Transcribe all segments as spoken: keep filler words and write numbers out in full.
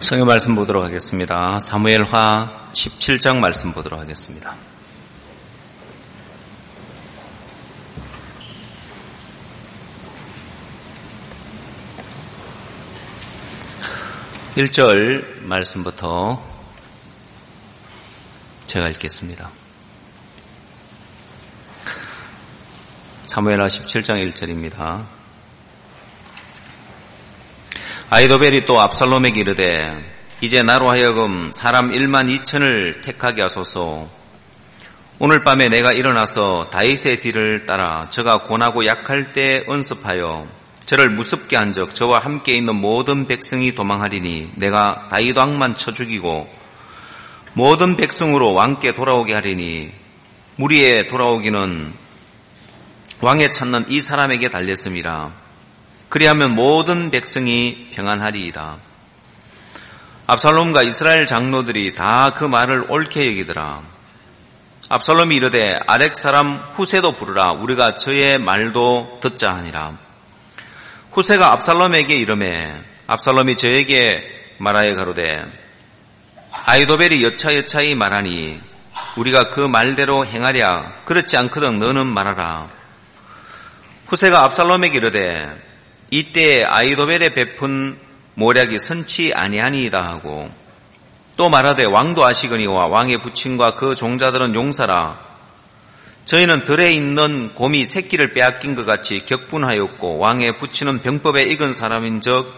성경 말씀 보도록 하겠습니다. 사무엘하 십칠 장 말씀 보도록 하겠습니다. 일 절 말씀부터 제가 읽겠습니다. 사무엘하 십칠 장 일 절입니다. 아히도벨이 또 압살롬에게 이르되 이제 나로 하여금 사람 일만 이천을 택하게 하소서. 오늘 밤에 내가 일어나서 다윗의 뒤를 따라 저가 고나고 약할 때 언습하여 저를 무섭게 한즉 저와 함께 있는 모든 백성이 도망하리니 내가 다윗 왕만 쳐 죽이고 모든 백성으로 왕께 돌아오게 하리니 무리에 돌아오기는 왕에 찾는 이 사람에게 달렸음이라. 그리하면 모든 백성이 평안하리이다. 압살롬과 이스라엘 장로들이 다 그 말을 옳게 여기더라. 압살롬이 이르되 아렉 사람 후세도 부르라. 우리가 저의 말도 듣자 하니라. 후세가 압살롬에게 이르매 압살롬이 저에게 말하여 가로되 아히도벨이 여차여차히 말하니 우리가 그 말대로 행하랴. 그렇지 않거든 너는 말하라. 후세가 압살롬에게 이르되 이때 아히도벨의 베푼 모략이 선치 아니하니이다 하고 또 말하되 왕도 아시거니와 왕의 부친과 그 종자들은 용사라. 저희는 들에 있는 곰이 새끼를 빼앗긴 것 같이 격분하였고 왕의 부친은 병법에 익은 사람인즉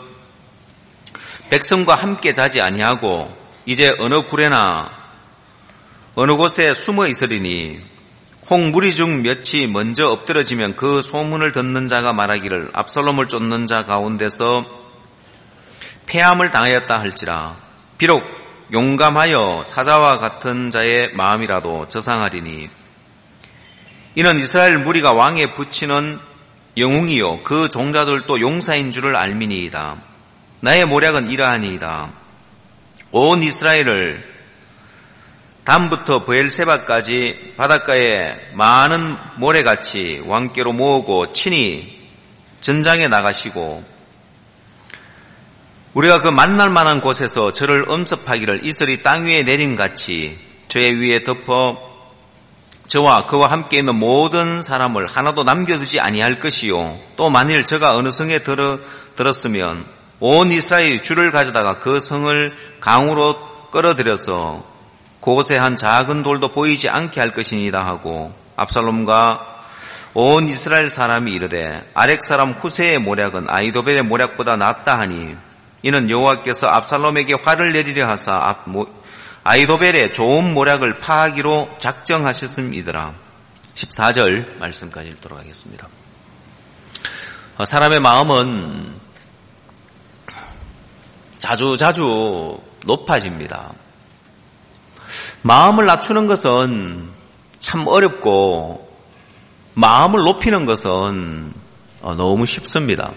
백성과 함께 자지 아니하고 이제 어느 굴에나 어느 곳에 숨어 있으리니 혹 무리 중 몇이 먼저 엎드러지면 그 소문을 듣는 자가 말하기를 압살롬을 쫓는 자 가운데서 패함을 당하였다 할지라. 비록 용감하여 사자와 같은 자의 마음이라도 저상하리니 이는 이스라엘 무리가 왕에 붙이는 영웅이요 그 종자들도 용사인 줄을 알미니이다. 나의 모략은 이러하니이다. 온 이스라엘을 담부터 브엘세바까지 바닷가에 많은 모래같이 왕께로 모으고 친히 전장에 나가시고 우리가 그 만날 만한 곳에서 저를 엄습하기를 이슬이 땅 위에 내림같이 저의 위에 덮어 저와 그와 함께 있는 모든 사람을 하나도 남겨두지 아니할 것이요 또 만일 저가 어느 성에 들어, 들었으면 온 이스라엘이 줄을 가져다가 그 성을 강으로 끌어들여서 그곳에 한 작은 돌도 보이지 않게 할 것이니라 하고 압살롬과 온 이스라엘 사람이 이르되 아렉 사람 후세의 모략은 아히도벨의 모략보다 낫다 하니 이는 여호와께서 압살롬에게 화를 내리려 하사 아히도벨의 좋은 모략을 파하기로 작정하셨음이더라. 십사 절 말씀까지 읽도록 하겠습니다. 사람의 마음은 자주 자주 높아집니다. 마음을 낮추는 것은 참 어렵고 마음을 높이는 것은 너무 쉽습니다.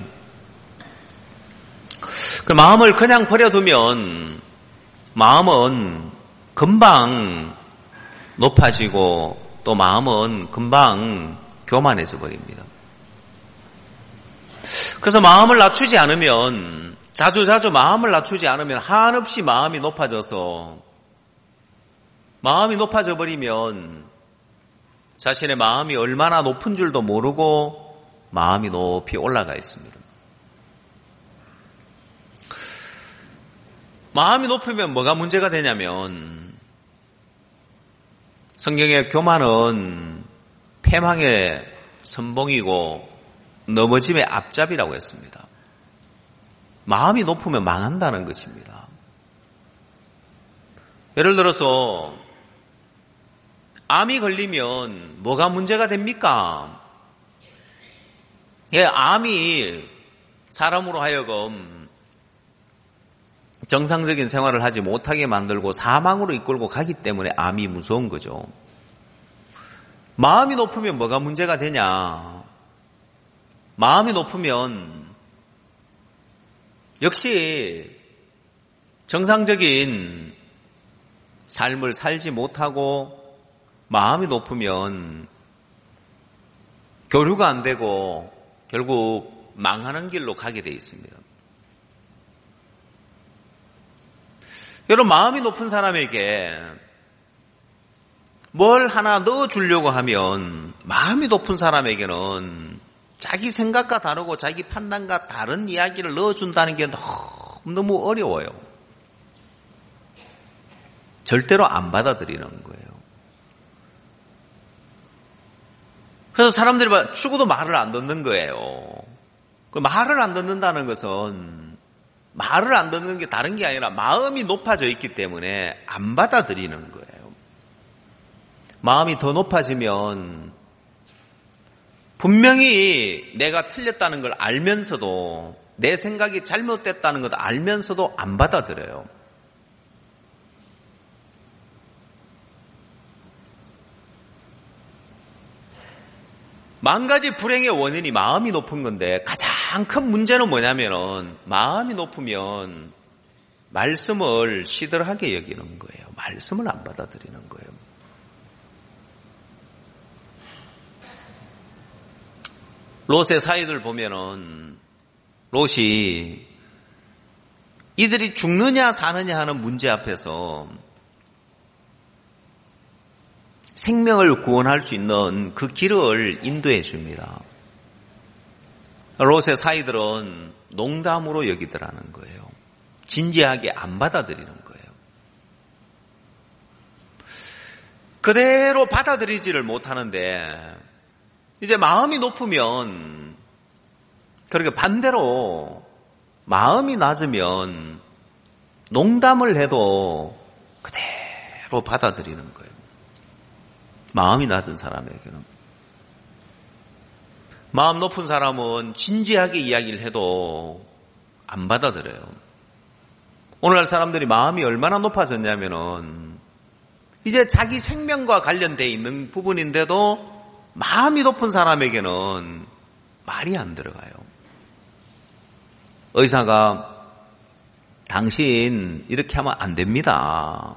그 마음을 그냥 버려두면 마음은 금방 높아지고 또 마음은 금방 교만해져 버립니다. 그래서 마음을 낮추지 않으면 자주자주 마음을 낮추지 않으면 한없이 마음이 높아져서 마음이 높아져 버리면 자신의 마음이 얼마나 높은 줄도 모르고 마음이 높이 올라가 있습니다. 마음이 높으면 뭐가 문제가 되냐면 성경의 교만은 패망의 선봉이고 넘어짐의 앞잡이라고 했습니다. 마음이 높으면 망한다는 것입니다. 예를 들어서 암이 걸리면 뭐가 문제가 됩니까? 예, 암이 사람으로 하여금 정상적인 생활을 하지 못하게 만들고 사망으로 이끌고 가기 때문에 암이 무서운 거죠. 마음이 높으면 뭐가 문제가 되냐? 마음이 높으면 역시 정상적인 삶을 살지 못하고 마음이 높으면 교류가 안 되고 결국 망하는 길로 가게 돼 있습니다. 여러분, 마음이 높은 사람에게 뭘 하나 넣어주려고 하면 마음이 높은 사람에게는 자기 생각과 다르고 자기 판단과 다른 이야기를 넣어준다는 게 너무너무 어려워요. 절대로 안 받아들이는 거예요. 그래서 사람들이 죽어도 말을 안 듣는 거예요. 그 말을 안 듣는다는 것은 말을 안 듣는 게 다른 게 아니라 마음이 높아져 있기 때문에 안 받아들이는 거예요. 마음이 더 높아지면 분명히 내가 틀렸다는 걸 알면서도 내 생각이 잘못됐다는 것을 알면서도 안 받아들여요. 만 가지 불행의 원인이 마음이 높은 건데 가장 큰 문제는 뭐냐면은 마음이 높으면 말씀을 시들하게 여기는 거예요. 말씀을 안 받아들이는 거예요. 롯의 사이들 보면은 롯이 이들이 죽느냐 사느냐 하는 문제 앞에서 생명을 구원할 수 있는 그 길을 인도해 줍니다. 롯의 사이들은 농담으로 여기더라는 거예요. 진지하게 안 받아들이는 거예요. 그대로 받아들이지를 못하는데 이제 마음이 높으면 그렇게 반대로 마음이 낮으면 농담을 해도 그대로 받아들이는 거예요. 마음이 낮은 사람에게는. 마음 높은 사람은 진지하게 이야기를 해도 안 받아들여요. 오늘날 사람들이 마음이 얼마나 높아졌냐면은 이제 자기 생명과 관련되어 있는 부분인데도 마음이 높은 사람에게는 말이 안 들어가요. 의사가 당신 이렇게 하면 안 됩니다.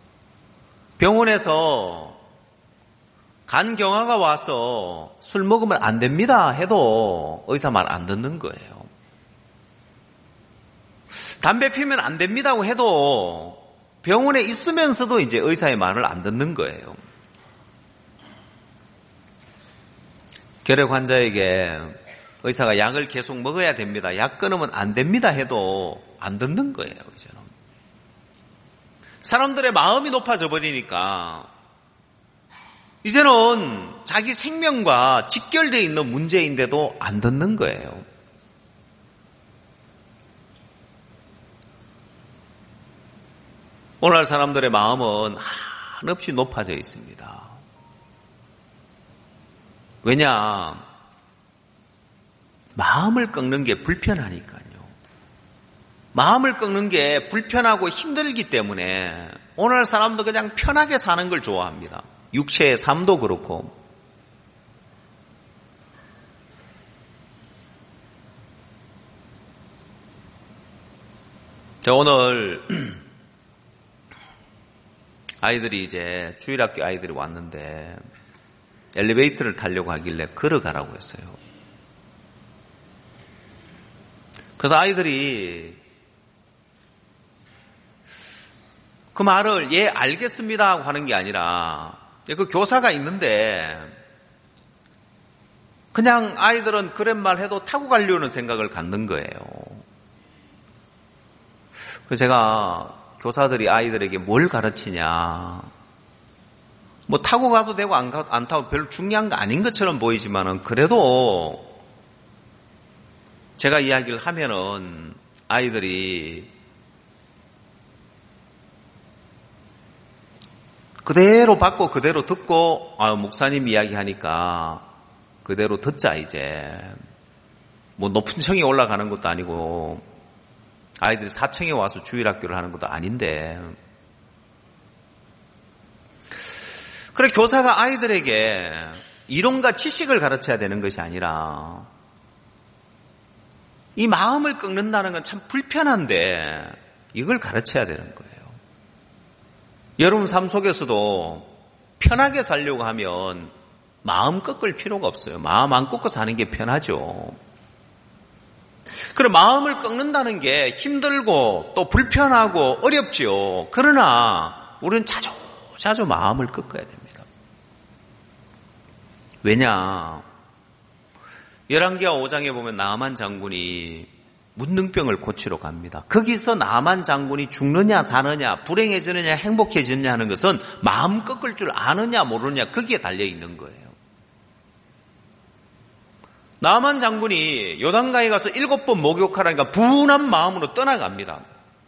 병원에서 간경화가 와서 술 먹으면 안 됩니다 해도 의사 말 안 듣는 거예요. 담배 피우면 안 됩니다고 해도 병원에 있으면서도 이제 의사의 말을 안 듣는 거예요. 결핵 환자에게 의사가 약을 계속 먹어야 됩니다. 약 끊으면 안 됩니다 해도 안 듣는 거예요. 이제는. 사람들의 마음이 높아져 버리니까 이제는 자기 생명과 직결되어 있는 문제인데도 안 듣는 거예요. 오늘날 사람들의 마음은 한없이 높아져 있습니다. 왜냐? 마음을 꺾는 게 불편하니까요. 마음을 꺾는 게 불편하고 힘들기 때문에 오늘날 사람도 그냥 편하게 사는 걸 좋아합니다. 육체의 삶도 그렇고. 자, 오늘 아이들이 이제 주일학교 아이들이 왔는데 엘리베이터를 타려고 하길래 걸어가라고 했어요. 그래서 아이들이 그 말을 예 알겠습니다 하고 하는 게 아니라 그 교사가 있는데 그냥 아이들은 그런 말 해도 타고 가려는 생각을 갖는 거예요. 그래서 제가 교사들이 아이들에게 뭘 가르치냐, 뭐 타고 가도 되고 안, 가, 안 타고 별로 중요한 거 아닌 것처럼 보이지만은 그래도 제가 이야기를 하면은 아이들이 그대로 받고 그대로 듣고, 아, 목사님 이야기하니까 그대로 듣자 이제. 뭐 높은 층에 올라가는 것도 아니고 아이들이 사층에 와서 주일학교를 하는 것도 아닌데. 그래, 교사가 아이들에게 이론과 지식을 가르쳐야 되는 것이 아니라 이 마음을 꺾는다는 건 참 불편한데 이걸 가르쳐야 되는 거예요. 여러분 삶 속에서도 편하게 살려고 하면 마음 꺾을 필요가 없어요. 마음 안 꺾고 사는 게 편하죠. 그래 마음을 꺾는다는 게 힘들고 또 불편하고 어렵죠. 그러나 우리는 자주 자주 마음을 꺾어야 됩니다. 왜냐? 열왕기하 오 장에 보면 나아만 장군이 문둥병을 고치러 갑니다. 거기서 나아만 장군이 죽느냐 사느냐 불행해지느냐 행복해지느냐 하는 것은 마음 꺾을 줄 아느냐 모르느냐 거기에 달려있는 거예요. 나아만 장군이 요단강에 가서 일곱 번 목욕하라니까 분한 마음으로 떠나갑니다.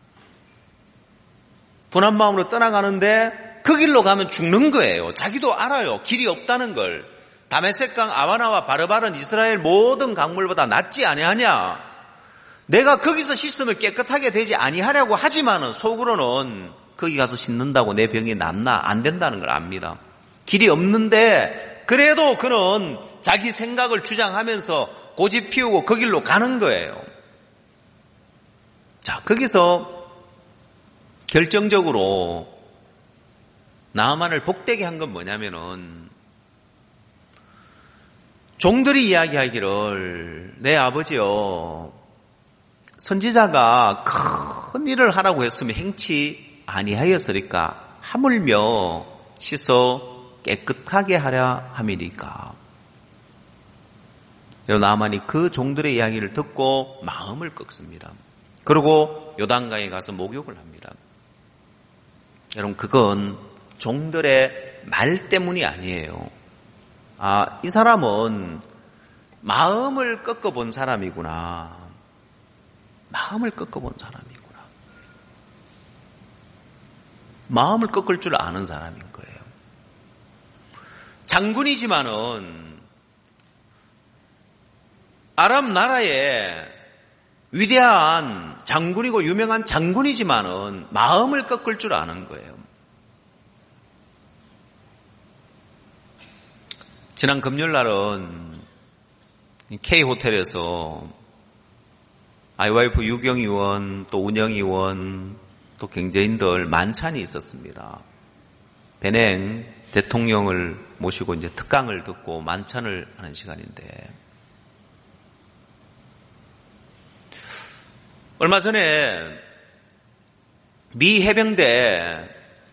분한 마음으로 떠나가는데 그 길로 가면 죽는 거예요. 자기도 알아요. 길이 없다는 걸. 다메섹강 아바나와 바르바른 이스라엘 모든 강물보다 낫지 아니하냐. 내가 거기서 씻으면 깨끗하게 되지 아니하려고 하지만은 속으로는 거기 가서 씻는다고 내 병이 낫나 안 된다는 걸 압니다. 길이 없는데 그래도 그는 자기 생각을 주장하면서 고집 피우고 그 길로 가는 거예요. 자, 거기서 결정적으로 나아만을 복되게 한 건 뭐냐면은 종들이 이야기하기를 내 아버지요 선지자가 큰 일을 하라고 했으면 행치 아니하였으리까 하물며 씻어 깨끗하게 하려 함이니까. 여러분 나아만이 그 종들의 이야기를 듣고 마음을 꺾습니다. 그리고 요단강에 가서 목욕을 합니다. 여러분 그건 종들의 말 때문이 아니에요. 아, 이 사람은 마음을 꺾어본 사람이구나. 마음을 꺾어본 사람이구나. 마음을 꺾을 줄 아는 사람인 거예요. 장군이지만은 아람 나라의 위대한 장군이고 유명한 장군이지만은 마음을 꺾을 줄 아는 거예요. 지난 금요일 날은 K호텔에서 아이와이프 유경의원, 또 운영의원, 또 경제인들 만찬이 있었습니다. 배냉 대통령을 모시고 이제 특강을 듣고 만찬을 하는 시간인데, 얼마 전에 미 해병대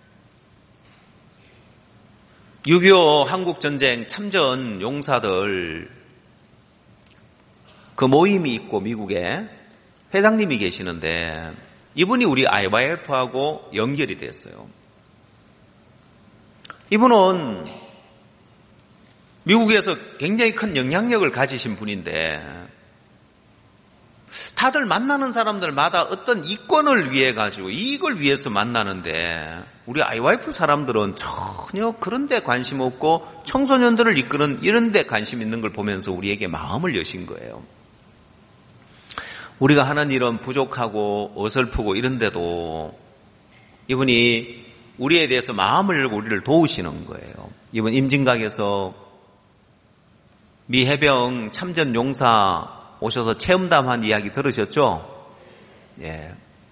육이오 한국전쟁 참전 용사들 그 모임이 있고 미국에 회장님이 계시는데 이분이 우리 아이와이에프하고 연결이 됐어요. 이분은 미국에서 굉장히 큰 영향력을 가지신 분인데 다들 만나는 사람들마다 어떤 이권을 위해 가지고 이익을 위해서 만나는데 우리 아이와이프 사람들은 전혀 그런 데 관심 없고 청소년들을 이끄는 이런 데 관심 있는 걸 보면서 우리에게 마음을 여신 거예요. 우리가 하는 일은 부족하고 어설프고 이런데도 이분이 우리에 대해서 마음을 열고 우리를 도우시는 거예요. 이번 임진각에서 미 해병 참전 용사 오셔서 체험담한 이야기 들으셨죠? 예.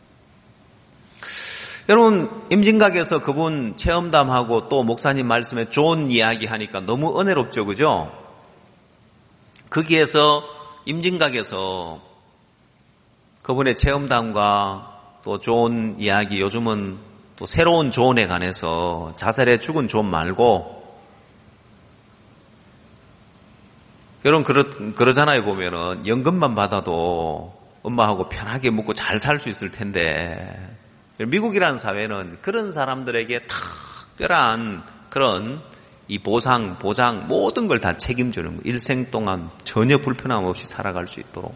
여러분 임진각에서 그분 체험담하고 또 목사님 말씀에 좋은 이야기 하니까 너무 은혜롭죠, 그죠? 거기에서 임진각에서 그분의 체험담과 또 좋은 이야기, 요즘은 또 새로운 조언에 관해서 자살해 죽은 조언 말고, 여러분 그러, 그러잖아요. 보면은 연금만 받아도 엄마하고 편하게 묵고 잘 살 수 있을 텐데, 미국이라는 사회는 그런 사람들에게 특별한 그런 이 보상, 보장 모든 걸 다 책임지는 거예요. 일생 동안 전혀 불편함 없이 살아갈 수 있도록.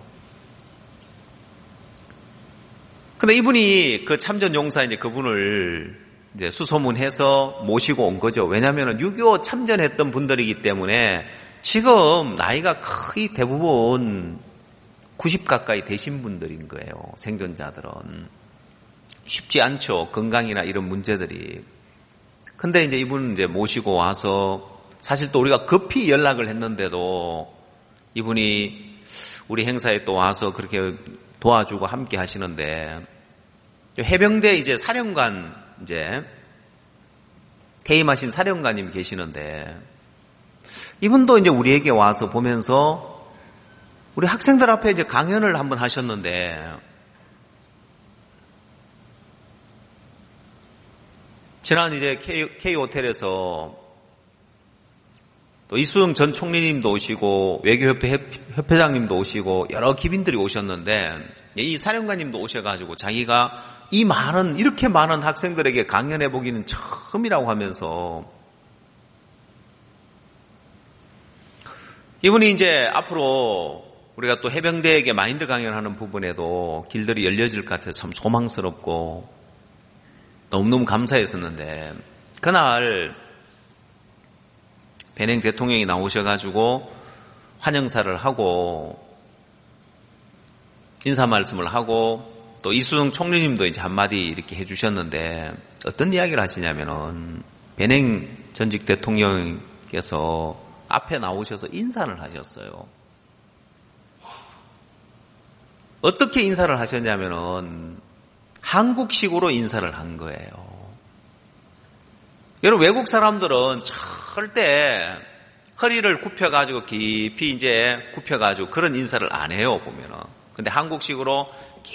근데 이분이 그 참전 용사 이제 그분을 이제 수소문해서 모시고 온 거죠. 왜냐하면 육이오 참전했던 분들이기 때문에 지금 나이가 거의 대부분 구십 가까이 되신 분들인 거예요. 생존자들은. 쉽지 않죠. 건강이나 이런 문제들이. 근데 이제 이분 이제 모시고 와서 사실 또 우리가 급히 연락을 했는데도 이분이 우리 행사에 또 와서 그렇게 도와주고 함께 하시는데, 해병대 이제 사령관 이제 퇴임하신 사령관님 계시는데 이분도 이제 우리에게 와서 보면서 우리 학생들 앞에 이제 강연을 한번 하셨는데, 지난 이제 K, K 호텔에서 또 이수영 전 총리님도 오시고 외교협회 협회장님도 오시고 여러 기빈들이 오셨는데, 이 사령관님도 오셔가지고 자기가 이 많은 이렇게 많은 학생들에게 강연해 보기는 처음이라고 하면서 이분이 이제 앞으로 우리가 또 해병대에게 마인드 강연하는 부분에도 길들이 열려질 것 같아서 참 소망스럽고 너무너무 감사했었는데, 그날 배냉 대통령이 나오셔가지고 환영사를 하고 인사 말씀을 하고 또 이수영 총리님도 이제 한마디 이렇게 해주셨는데, 어떤 이야기를 하시냐면은 배냉 전직 대통령께서 앞에 나오셔서 인사를 하셨어요. 어떻게 인사를 하셨냐면은 한국식으로 인사를 한 거예요. 여러분, 외국 사람들은 절대 허리를 굽혀가지고 깊이 이제 굽혀가지고 그런 인사를 안 해요, 보면은. 근데 한국식으로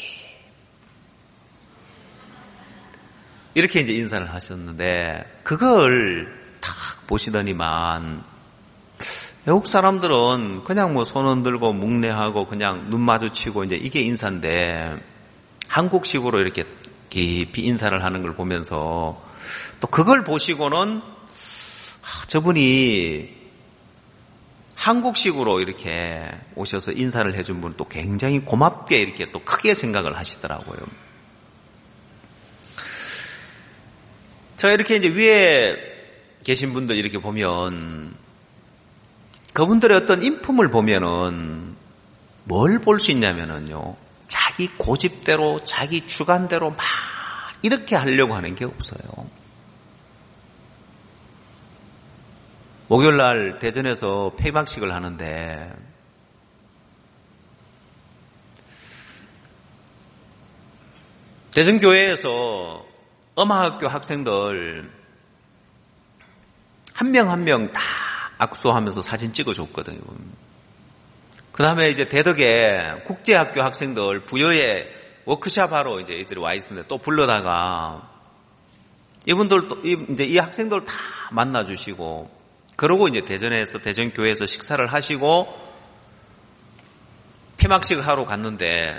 이렇게 이제 인사를 하셨는데, 그걸 딱 보시더니만 외국 사람들은 그냥 뭐 손 흔들고 묵례하고 그냥 눈 마주치고 이제 이게 인사인데, 한국식으로 이렇게 깊이 인사를 하는 걸 보면서 또 그걸 보시고는 저분이 한국식으로 이렇게 오셔서 인사를 해준 분 또 굉장히 고맙게 이렇게 또 크게 생각을 하시더라고요. 저 이렇게 이제 위에 계신 분들 이렇게 보면 그분들의 어떤 인품을 보면은 뭘 볼 수 있냐면은요, 자기 고집대로 자기 주관대로 막 이렇게 하려고 하는 게 없어요. 목요일날 대전에서 폐막식을 하는데 대전교회에서 음악학교 학생들 한 명 한 명 다 악수하면서 사진 찍어줬거든요. 그 다음에 이제 대덕에 국제학교 학생들 부여에 워크샵하러 이제 이들이 와 있는데 또 불러다가 이분들 또 이제 이 학생들 다 만나주시고, 그러고 이제 대전에서 대전교회에서 식사를 하시고 폐막식을 하러 갔는데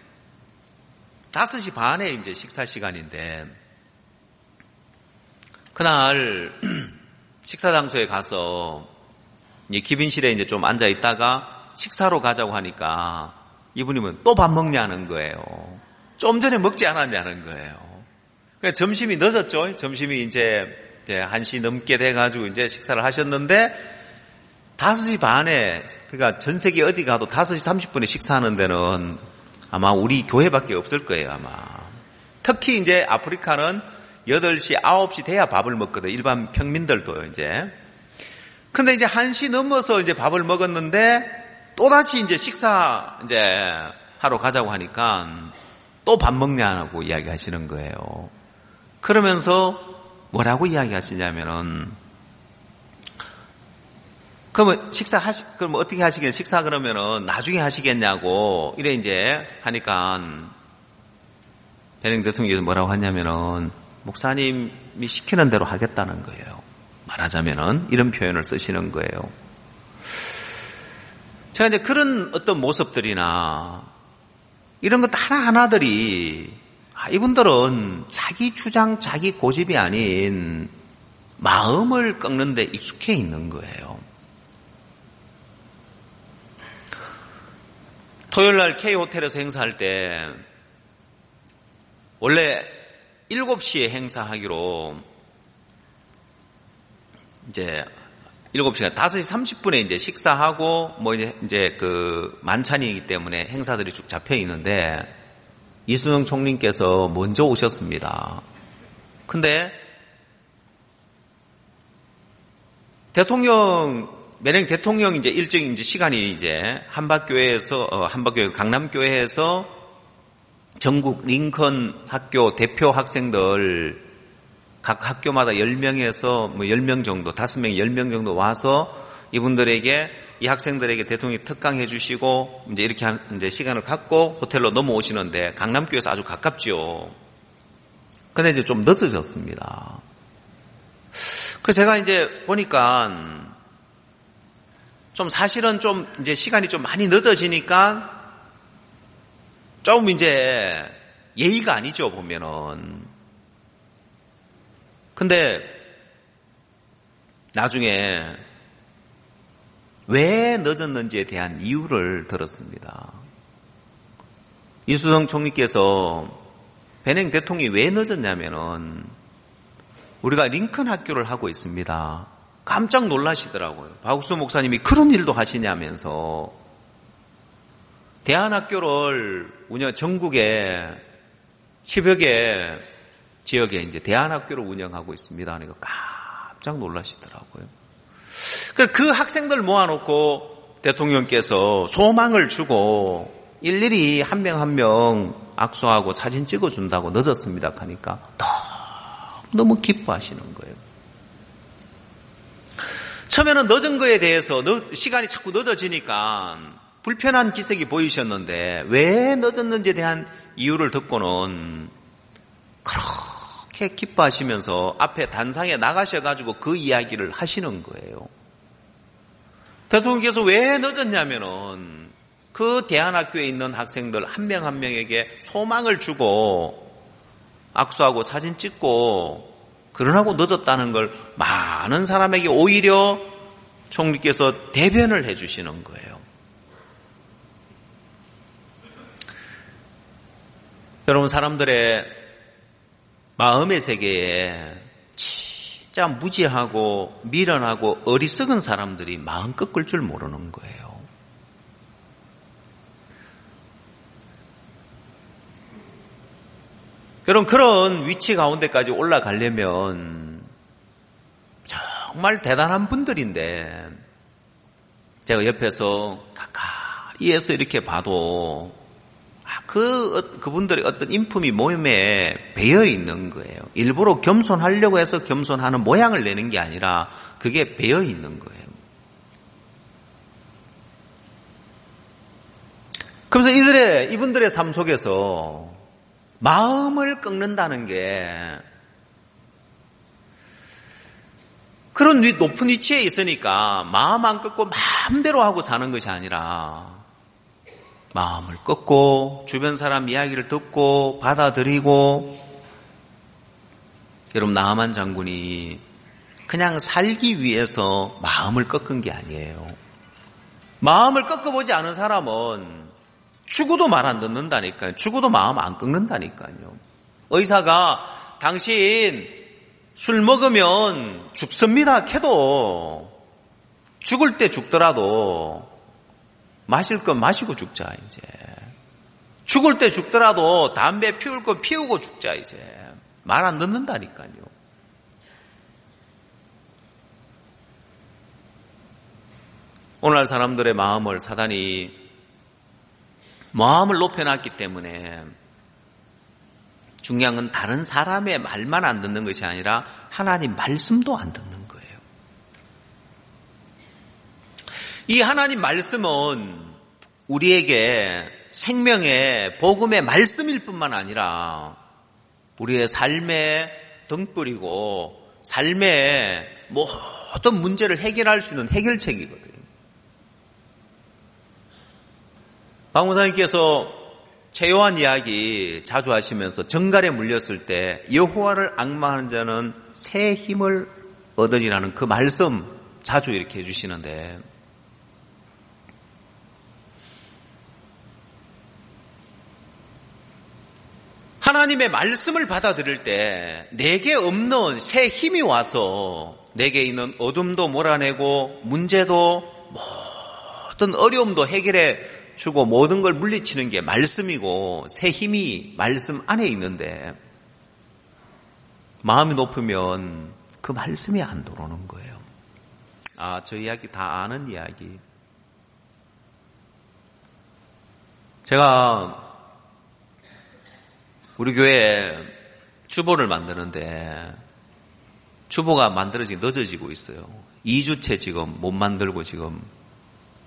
다섯 시 반에 이제 식사 시간인데, 그날 식사 장소에 가서 이제 기빈실에 이제 좀 앉아 있다가 식사로 가자고 하니까 이분이면 또 밥 먹냐는 거예요. 좀 전에 먹지 않았냐는 거예요. 그러니까 점심이 늦었죠. 점심이 이제 한 시 넘게 돼가지고 이제 식사를 하셨는데 다섯 시 반에, 그러니까 전 세계 어디 가도 다섯 시 삼십 분에 식사하는 데는 아마 우리 교회밖에 없을 거예요, 아마. 특히 이제 아프리카는 여덟 시, 아홉 시 돼야 밥을 먹거든, 일반 평민들도 이제. 근데 이제 한 시 넘어서 이제 밥을 먹었는데 또다시 이제 식사 이제 하러 가자고 하니까 또 밥 먹냐고 이야기 하시는 거예요. 그러면서 뭐라고 이야기 하시냐면은, 그러면 식사 하시, 그럼 어떻게 하시겠냐, 식사 그러면은 나중에 하시겠냐고, 이래 이제 하니까, 배냉 대통령이 뭐라고 하냐면은, 목사님이 시키는 대로 하겠다는 거예요. 말하자면은, 이런 표현을 쓰시는 거예요. 제가 이제 그런 어떤 모습들이나, 이런 것 하나하나들이, 아, 이분들은 자기 주장, 자기 고집이 아닌 마음을 꺾는 데 익숙해 있는 거예요. 토요일날 K호텔에서 행사할 때 원래 일곱 시에 행사하기로 이제 일곱 시간 다섯 시 삼십 분에 이제 식사하고 뭐 이제 이제 그 만찬이기 때문에 행사들이 쭉 잡혀 있는데 이수영 총리께서 먼저 오셨습니다. 근데 대통령, 매령 대통령 이제 일정 이제 시간이 이제 한박교회에서, 어, 한박교회 강남교회에서 전국 링컨 학교 대표 학생들 각 학교마다 열 명에서 뭐 열 명 정도, 다섯 명, 열 명 정도 와서 이분들에게 이 학생들에게 대통령이 특강해 주시고 이제 이렇게 한, 이제 시간을 갖고 호텔로 넘어오시는데 강남교에서 아주 가깝지요. 근데 이제 좀 늦어졌습니다. 그래서 제가 이제 보니까 좀 사실은 좀 이제 시간이 좀 많이 늦어지니까 좀 이제 예의가 아니죠, 보면은. 근데 나중에 왜 늦었는지에 대한 이유를 들었습니다. 이수성 총리께서 베냉 대통령이 왜 늦었냐면은 우리가 링컨 학교를 하고 있습니다. 깜짝 놀라시더라고요. 박욱수 목사님이 그런 일도 하시냐면서 대안학교를 운영, 전국에 십여 개 지역에 이제 대안학교를 운영하고 있습니다. 그러니까 깜짝 놀라시더라고요. 그래서 그 학생들 모아놓고 대통령께서 소망을 주고 일일이 한 명 한 명 악수하고 사진 찍어준다고 늦었습니다 하니까 너무 기뻐하시는 거예요. 처음에는 늦은 거에 대해서 시간이 자꾸 늦어지니까 불편한 기색이 보이셨는데 왜 늦었는지에 대한 이유를 듣고는 그렇게 기뻐하시면서 앞에 단상에 나가셔가지고 그 이야기를 하시는 거예요. 대통령께서 왜 늦었냐면은 그 대안학교에 있는 학생들 한 명 한 명에게 소망을 주고 악수하고 사진 찍고 그러라고 늦었다는 걸 많은 사람에게 오히려 총리께서 대변을 해주시는 거예요. 여러분, 사람들의 마음의 세계에 진짜 무지하고 미련하고 어리석은 사람들이 마음 꺾을 줄 모르는 거예요. 여러분, 그런 위치 가운데까지 올라가려면 정말 대단한 분들인데 제가 옆에서 가까이에서 이렇게 봐도 그, 그분들의 어떤 인품이 몸에 배어 있는 거예요. 일부러 겸손하려고 해서 겸손하는 모양을 내는 게 아니라 그게 배어 있는 거예요. 그러면서 이들의, 이분들의 삶 속에서 마음을 꺾는다는 게 그런 높은 위치에 있으니까 마음 안 꺾고 마음대로 하고 사는 것이 아니라 마음을 꺾고 주변 사람 이야기를 듣고 받아들이고. 여러분, 나하만 장군이 그냥 살기 위해서 마음을 꺾은 게 아니에요. 마음을 꺾어보지 않은 사람은 죽어도 말 안 듣는다니까요. 죽어도 마음 안 꺾는다니까요. 의사가 당신 술 먹으면 죽습니다 캐도 죽을 때 죽더라도 마실 건 마시고 죽자 이제. 죽을 때 죽더라도 담배 피울 건 피우고 죽자 이제. 말 안 듣는다니까요. 오늘날 사람들의 마음을 사단이 마음을 높여놨기 때문에 중요한 건 다른 사람의 말만 안 듣는 것이 아니라 하나님 말씀도 안 듣는 거예요. 이 하나님 말씀은 우리에게 생명의 복음의 말씀일 뿐만 아니라 우리의 삶의 등불이고 삶의 모든 문제를 해결할 수 있는 해결책이거든요. 박 목사님께서 최요한 이야기 자주 하시면서 정갈에 물렸을 때 여호와를 앙망하는 자는 새 힘을 얻으리라는 그 말씀 자주 이렇게 해주시는데 하나님의 말씀을 받아들일 때 내게 없는 새 힘이 와서 내게 있는 어둠도 몰아내고 문제도 모든 어려움도 해결해 주고 모든 걸 물리치는 게 말씀이고 새 힘이 말씀 안에 있는데 마음이 높으면 그 말씀이 안 들어오는 거예요. 아, 저 이야기 다 아는 이야기. 제가 우리 교회에 주보를 만드는데 주보가 만들어지기 늦어지고 있어요. 이 주째 지금 못 만들고 지금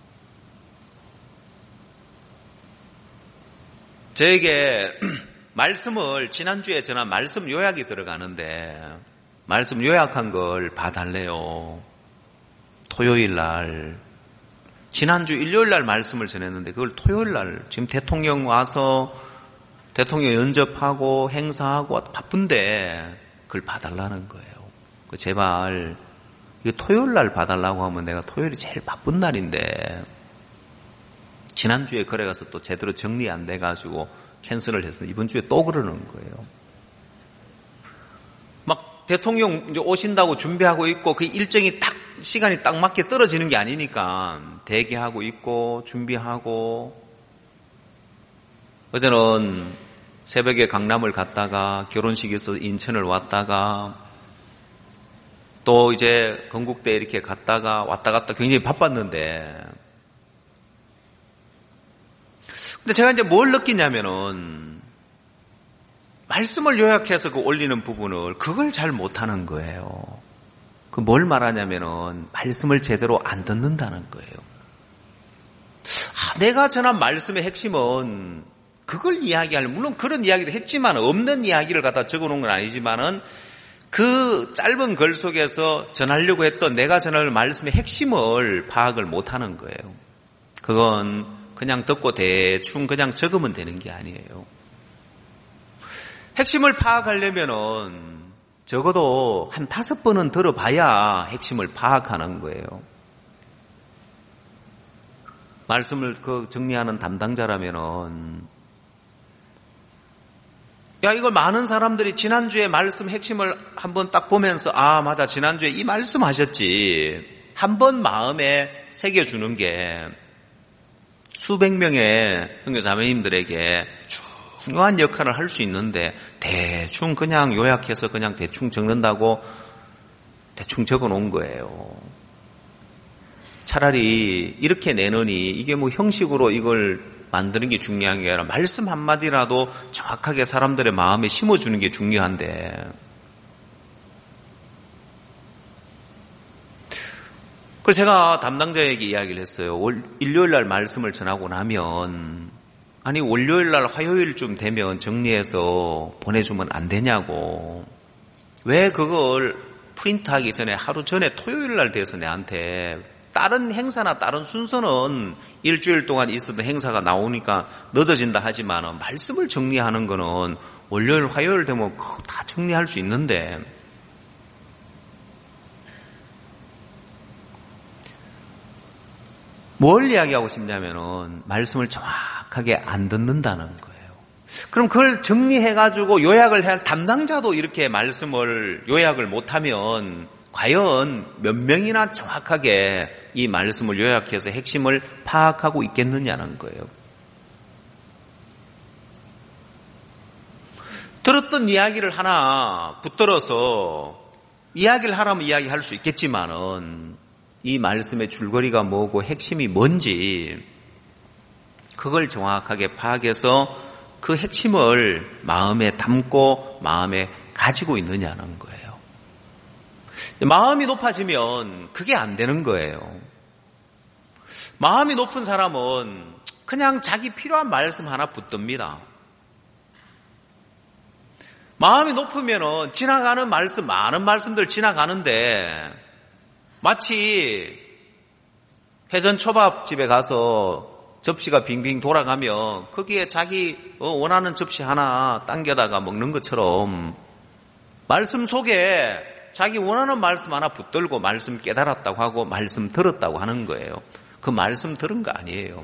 저에게 말씀을 지난주에 전한 말씀 요약이 들어가는데 말씀 요약한 걸 봐달래요. 토요일 날 지난주 일요일 날 말씀을 전했는데 그걸 토요일 날 지금 대통령 와서 대통령 연접하고 행사하고 바쁜데 그걸 봐달라는 거예요. 제발 이거 토요일 날 봐달라고 하면 내가 토요일이 제일 바쁜 날인데 지난주에 거래 가서 또 제대로 정리 안 돼가지고 캔슬을 했어요. 이번 주에 또 그러는 거예요. 막 대통령 이제 오신다고 준비하고 있고 그 일정이 딱 시간이 딱 맞게 떨어지는 게 아니니까 대기하고 있고 준비하고 어제는 새벽에 강남을 갔다가 결혼식에서 인천을 왔다가 또 이제 건국대 이렇게 갔다가 왔다 갔다 굉장히 바빴는데 근데 제가 이제 뭘 느끼냐면은 말씀을 요약해서 그 올리는 부분을 그걸 잘 못하는 거예요. 그 뭘 말하냐면은 말씀을 제대로 안 듣는다는 거예요. 아, 내가 전한 말씀의 핵심은 그걸 이야기하려면 물론 그런 이야기도 했지만 없는 이야기를 갖다 적어놓은 건 아니지만은 그 짧은 글 속에서 전하려고 했던 내가 전할 말씀의 핵심을 파악을 못하는 거예요. 그건 그냥 듣고 대충 그냥 적으면 되는 게 아니에요. 핵심을 파악하려면은 적어도 한 다섯 번은 들어봐야 핵심을 파악하는 거예요. 말씀을 그 정리하는 담당자라면은 야 이걸 많은 사람들이 지난주에 말씀 핵심을 한번 딱 보면서 아 맞아 지난주에 이 말씀 하셨지 한번 마음에 새겨주는 게 수백 명의 형제자매님들에게 중요한 역할을 할 수 있는데 대충 그냥 요약해서 그냥 대충 적는다고 대충 적어놓은 거예요. 차라리 이렇게 내느니 이게 뭐 형식으로 이걸 만드는 게 중요한 게 아니라 말씀 한마디라도 정확하게 사람들의 마음에 심어주는 게 중요한데 그래서 제가 담당자에게 이야기를 했어요. 일요일 날 말씀을 전하고 나면 아니 월요일 날 화요일쯤 되면 정리해서 보내주면 안 되냐고. 왜 그걸 프린트하기 전에 하루 전에 토요일 날 돼서 내한테 다른 행사나 다른 순서는 일주일 동안 있었던 행사가 나오니까 늦어진다 하지만 말씀을 정리하는 거는 월요일 화요일 되면 다 정리할 수 있는데 뭘 이야기하고 싶냐면은 말씀을 정확하게 안 듣는다는 거예요. 그럼 그걸 정리해가지고 요약을 해야 담당자도 이렇게 말씀을 요약을 못하면 과연 몇 명이나 정확하게 이 말씀을 요약해서 핵심을 파악하고 있겠느냐는 거예요. 들었던 이야기를 하나 붙들어서 이야기를 하라면 이야기할 수 있겠지만은 이 말씀의 줄거리가 뭐고 핵심이 뭔지 그걸 정확하게 파악해서 그 핵심을 마음에 담고 마음에 가지고 있느냐는 거예요. 마음이 높아지면 그게 안 되는 거예요. 마음이 높은 사람은 그냥 자기 필요한 말씀 하나 붙듭니다. 마음이 높으면은 지나가는 말씀, 많은 말씀들 지나가는데 마치 회전 초밥집에 가서 접시가 빙빙 돌아가면 거기에 자기 원하는 접시 하나 당겨다가 먹는 것처럼 말씀 속에 자기 원하는 말씀 하나 붙들고 말씀 깨달았다고 하고 말씀 들었다고 하는 거예요. 그 말씀 들은 거 아니에요.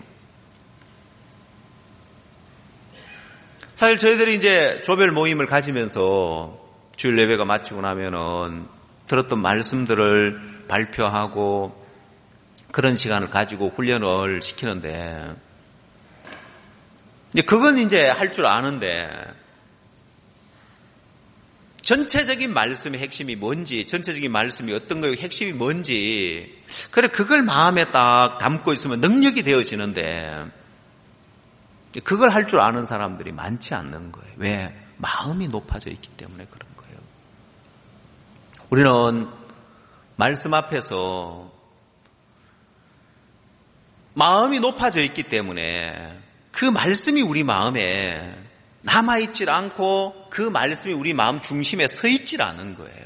사실 저희들이 이제 조별 모임을 가지면서 주일 예배가 마치고 나면은 들었던 말씀들을 발표하고 그런 시간을 가지고 훈련을 시키는데 이제 그건 이제 할 줄 아는데 전체적인 말씀의 핵심이 뭔지, 전체적인 말씀이 어떤 거예요, 핵심이 뭔지, 그래 그걸 마음에 딱 담고 있으면 능력이 되어지는데 그걸 할 줄 아는 사람들이 많지 않는 거예요. 왜? 마음이 높아져 있기 때문에 그런 거예요. 우리는 말씀 앞에서 마음이 높아져 있기 때문에 그 말씀이 우리 마음에 남아있질 않고 그 말씀이 우리 마음 중심에 서 있질 않은 거예요.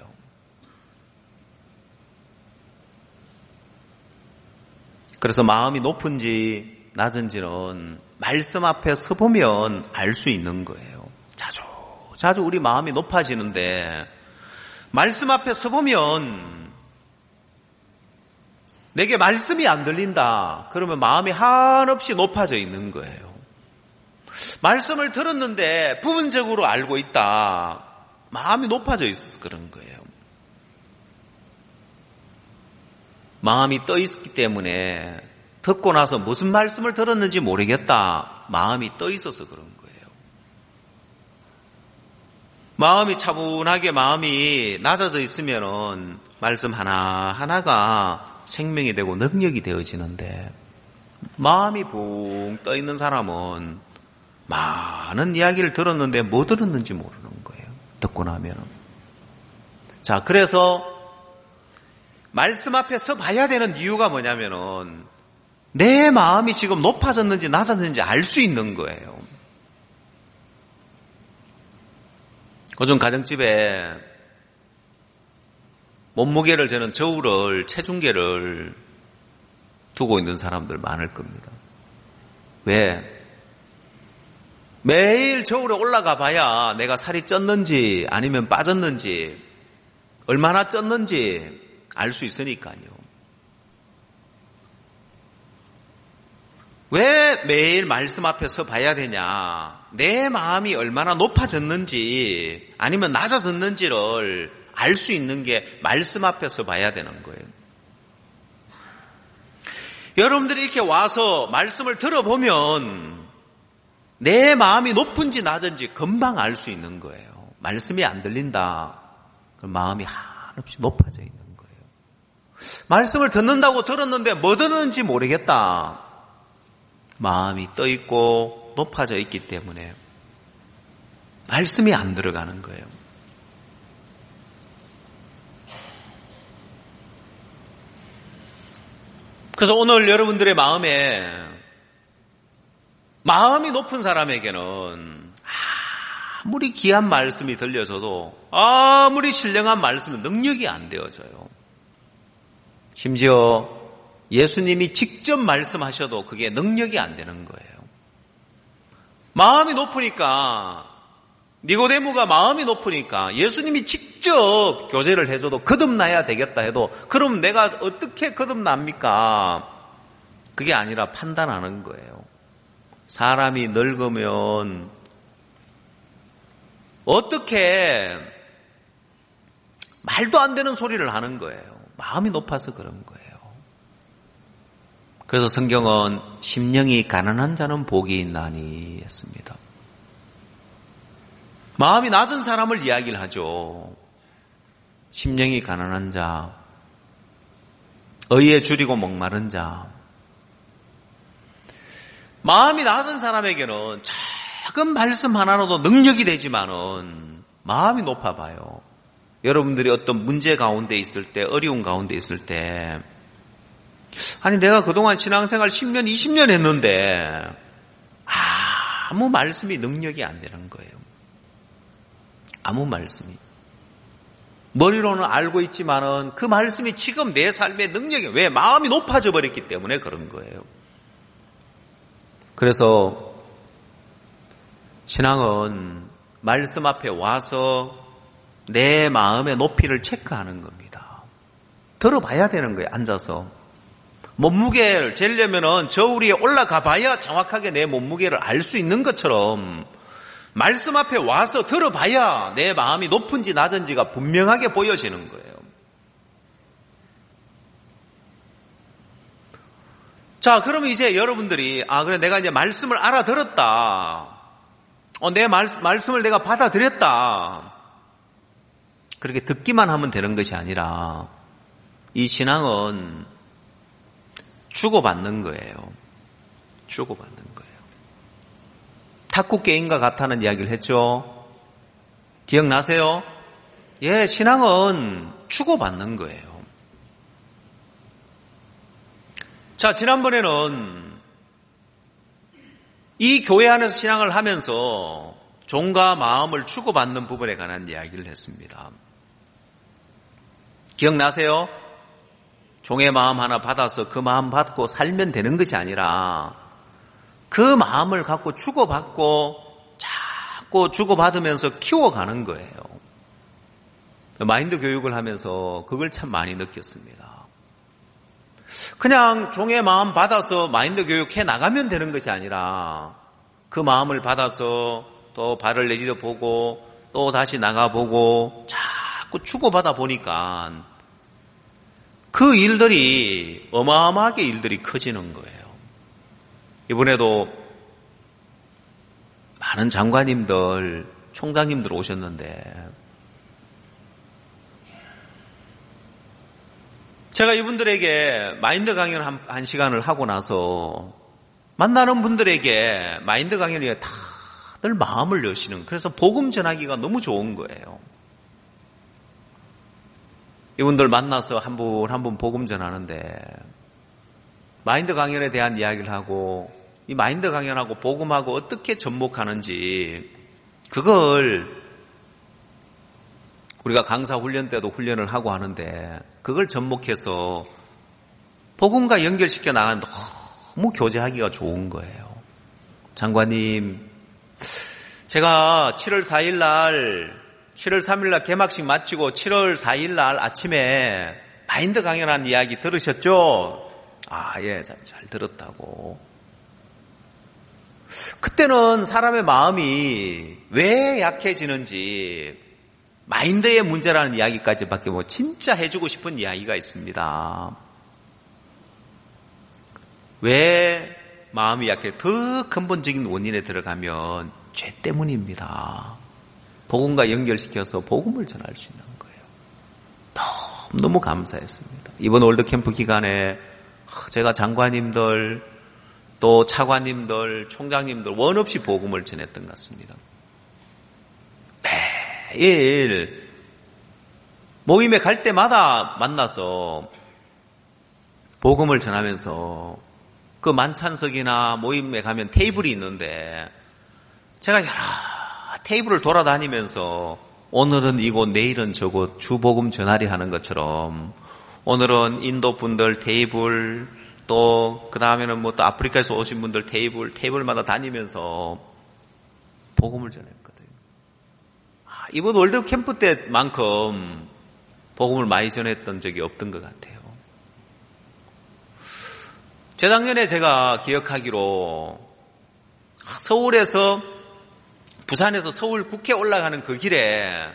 그래서 마음이 높은지 낮은지는 말씀 앞에 서보면 알 수 있는 거예요. 자주 자주 우리 마음이 높아지는데 말씀 앞에 서보면 내게 말씀이 안 들린다. 그러면 마음이 한없이 높아져 있는 거예요. 말씀을 들었는데 부분적으로 알고 있다. 마음이 높아져 있어서 그런 거예요. 마음이 떠 있기 때문에 듣고 나서 무슨 말씀을 들었는지 모르겠다. 마음이 떠 있어서 그런 거예요. 마음이 차분하게 마음이 낮아져 있으면은 말씀 하나하나가 생명이 되고 능력이 되어지는데 마음이 붕 떠 있는 사람은 많은 이야기를 들었는데 뭐 들었는지 모르는 거예요. 듣고 나면은. 자, 그래서 말씀 앞에 서 봐야 되는 이유가 뭐냐면은 내 마음이 지금 높아졌는지 낮아졌는지 알 수 있는 거예요. 요즘 가정집에 몸무게를 재는 저울을, 체중계를 두고 있는 사람들 많을 겁니다. 왜? 매일 저울에 올라가 봐야 내가 살이 쪘는지 아니면 빠졌는지 얼마나 쪘는지 알 수 있으니까요. 왜 매일 말씀 앞에 서 봐야 되냐? 내 마음이 얼마나 높아졌는지 아니면 낮아졌는지를 알 수 있는 게 말씀 앞에서 봐야 되는 거예요. 여러분들이 이렇게 와서 말씀을 들어보면 내 마음이 높은지 낮은지 금방 알 수 있는 거예요. 말씀이 안 들린다. 그럼 마음이 한없이 높아져 있는 거예요. 말씀을 듣는다고 들었는데 뭐 듣는지 모르겠다. 마음이 떠 있고 높아져 있기 때문에 말씀이 안 들어가는 거예요. 그래서 오늘 여러분들의 마음에 마음이 높은 사람에게는 아무리 귀한 말씀이 들려져도 아무리 신령한 말씀은 능력이 안 되어져요. 심지어 예수님이 직접 말씀하셔도 그게 능력이 안 되는 거예요. 마음이 높으니까 니고데모가 마음이 높으니까 예수님이 직접 교제를 해줘도 거듭나야 되겠다 해도 그럼 내가 어떻게 거듭납니까? 그게 아니라 판단하는 거예요. 사람이 늙으면 어떻게 말도 안 되는 소리를 하는 거예요. 마음이 높아서 그런 거예요. 그래서 성경은 심령이 가난한 자는 복이 있나니 했습니다. 마음이 낮은 사람을 이야기를 하죠. 심령이 가난한 자, 의에 줄이고 목마른 자. 마음이 낮은 사람에게는 작은 말씀 하나로도 능력이 되지만은 마음이 높아봐요. 여러분들이 어떤 문제 가운데 있을 때, 어려운 가운데 있을 때 아니 내가 그동안 신앙생활 십 년, 이십 년 했는데 아무 말씀이 능력이 안 되는 거예요. 아무 말씀이. 머리로는 알고 있지만은 그 말씀이 지금 내 삶의 능력이 왜 마음이 높아져 버렸기 때문에 그런 거예요. 그래서 신앙은 말씀 앞에 와서 내 마음의 높이를 체크하는 겁니다. 들어봐야 되는 거예요. 앉아서. 몸무게를 재려면은 저울 위에 올라가 봐야 정확하게 내 몸무게를 알 수 있는 것처럼 말씀 앞에 와서 들어봐야 내 마음이 높은지 낮은지가 분명하게 보여지는 거예요. 자, 그러면 이제 여러분들이 아 그래 내가 이제 말씀을 알아들었다. 어, 내 말, 말씀을 내가 받아들였다. 그렇게 듣기만 하면 되는 것이 아니라 이 신앙은 주고받는 거예요. 주고받는 거예요. 탁구 게임과 같다는 이야기를 했죠. 기억나세요? 예, 신앙은 주고받는 거예요. 자, 지난번에는 이 교회 안에서 신앙을 하면서 종과 마음을 주고받는 부분에 관한 이야기를 했습니다. 기억나세요? 종의 마음 하나 받아서 그 마음 받고 살면 되는 것이 아니라 그 마음을 갖고 주고받고 자꾸 주고받으면서 키워가는 거예요. 마인드 교육을 하면서 그걸 참 많이 느꼈습니다. 그냥 종의 마음 받아서 마인드 교육해 나가면 되는 것이 아니라 그 마음을 받아서 또 발을 내디뎌 보고 또 다시 나가보고 자꾸 주고받아 보니까 그 일들이 어마어마하게 일들이 커지는 거예요. 이번에도 많은 장관님들, 총장님들 오셨는데 제가 이분들에게 마인드 강연을 한, 한 시간을 하고 나서 만나는 분들에게 마인드 강연이 다들 마음을 여시는, 그래서 복음 전하기가 너무 좋은 거예요. 이분들 만나서 한 분 한 분 복음 전하는데 마인드 강연에 대한 이야기를 하고 이 마인드 강연하고 복음하고 어떻게 접목하는지 그걸 우리가 강사 훈련 때도 훈련을 하고 하는데 그걸 접목해서 복음과 연결시켜 나가는 너무 교제하기가 좋은 거예요. 장관님, 제가 칠월 사일 날, 칠월 삼일 날 개막식 마치고 칠월 사일 날 아침에 마인드 강연한 이야기 들으셨죠? 아, 예, 잘, 잘 들었다고. 그때는 사람의 마음이 왜 약해지는지 마인드의 문제라는 이야기까지밖에 뭐 진짜 해주고 싶은 이야기가 있습니다. 왜 마음이 약해? 더 근본적인 원인에 들어가면 죄 때문입니다. 복음과 연결시켜서 복음을 전할 수 있는 거예요. 너무, 너무 감사했습니다. 이번 월드캠프 기간에 제가 장관님들 또 차관님들, 총장님들 원 없이 복음을 전했던 것 같습니다. 매일 모임에 갈 때마다 만나서 복음을 전하면서 그 만찬석이나 모임에 가면 테이블이 있는데 제가 여러 테이블을 돌아다니면서 오늘은 이곳 내일은 저곳 주복음 전하리 하는 것처럼 오늘은 인도 분들 테이블 또 그 다음에는 뭐 또 아프리카에서 오신 분들 테이블 테이블마다 다니면서 복음을 전했거든요. 아, 이번 월드 캠프 때만큼 복음을 많이 전했던 적이 없던 것 같아요. 재작년에 제가 기억하기로 서울에서 부산에서 서울 국회 올라가는 그 길에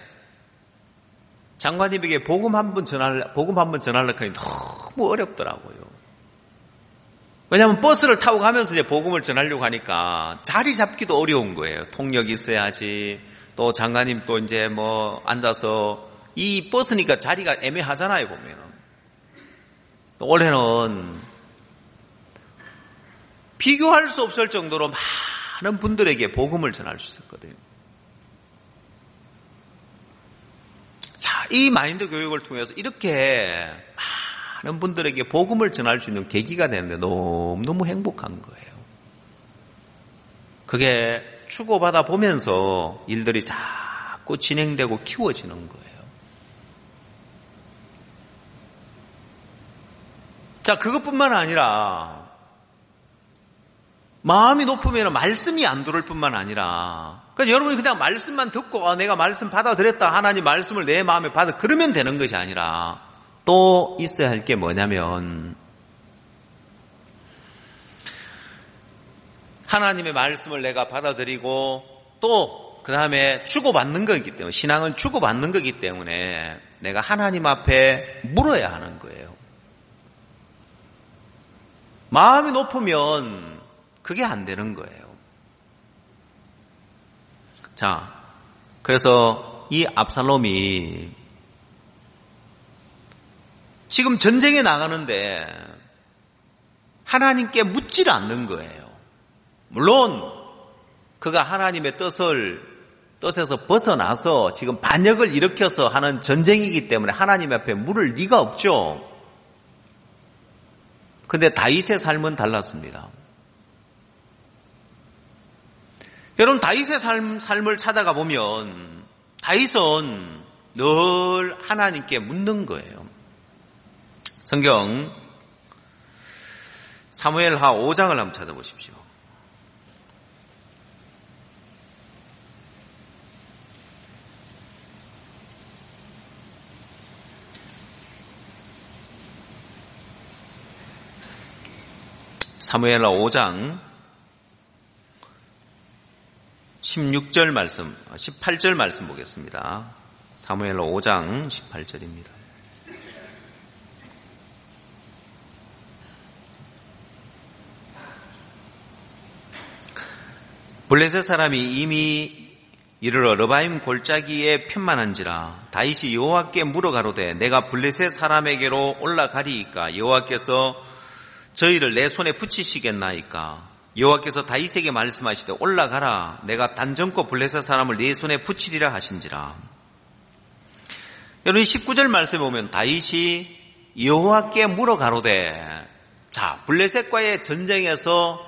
장관님에게 복음 한 번 전할 복음 한 번 전하려고 하니 너무 어렵더라고요. 왜냐하면 버스를 타고 가면서 이제 복음을 전하려고 하니까 자리 잡기도 어려운 거예요. 통역이 있어야지. 또 장관님 또 이제 뭐 앉아서 이 버스니까 자리가 애매하잖아요, 보면은. 또 올해는 비교할 수 없을 정도로 많은 분들에게 복음을 전할 수 있었거든요. 야, 이 마인드 교육을 통해서 이렇게 많은 분들에게 복음을 전할 수 있는 계기가 되는데 너무너무 행복한 거예요. 그게 추구받아 보면서 일들이 자꾸 진행되고 키워지는 거예요. 자, 그것뿐만 아니라 마음이 높으면 말씀이 안 들어올 뿐만 아니라 그러니까 여러분이 그냥 말씀만 듣고 아, 내가 말씀 받아들였다 하나님 말씀을 내 마음에 받아 그러면 되는 것이 아니라 또 있어야 할 게 뭐냐면 하나님의 말씀을 내가 받아들이고 또 그 다음에 주고받는 거기 때문에 신앙은 주고받는 거기 때문에 내가 하나님 앞에 물어야 하는 거예요. 마음이 높으면 그게 안 되는 거예요. 자, 그래서 이 압살롬이 지금 전쟁에 나가는데 하나님께 묻지를 않는 거예요. 물론 그가 하나님의 뜻을 뜻에서 벗어나서 지금 반역을 일으켜서 하는 전쟁이기 때문에 하나님 앞에 물을 리가 없죠. 근데 다윗의 삶은 달랐습니다. 여러분 다윗의 삶, 삶을 찾아가 보면 다윗은 늘 하나님께 묻는 거예요. 성경 사무엘하 오 장을 한번 찾아보십시오. 사무엘하 오 장 십육 절 말씀, 십팔 절 말씀 보겠습니다. 사무엘하 오 장 십팔 절입니다. 블레셋 사람이 이미 이르러 르바임 골짜기에 편만한지라 다윗이 여호와께 물어가로되 내가 블레셋 사람에게로 올라가리이까 여호와께서 저희를 내 손에 붙이시겠나이까 여호와께서 다윗에게 말씀하시되 올라가라 내가 단전코 블레셋 사람을 네 손에 붙이리라 하신지라. 여러분 십구 절 말씀에 보면 다윗이 여호와께 물어가로되 자 블레셋과의 전쟁에서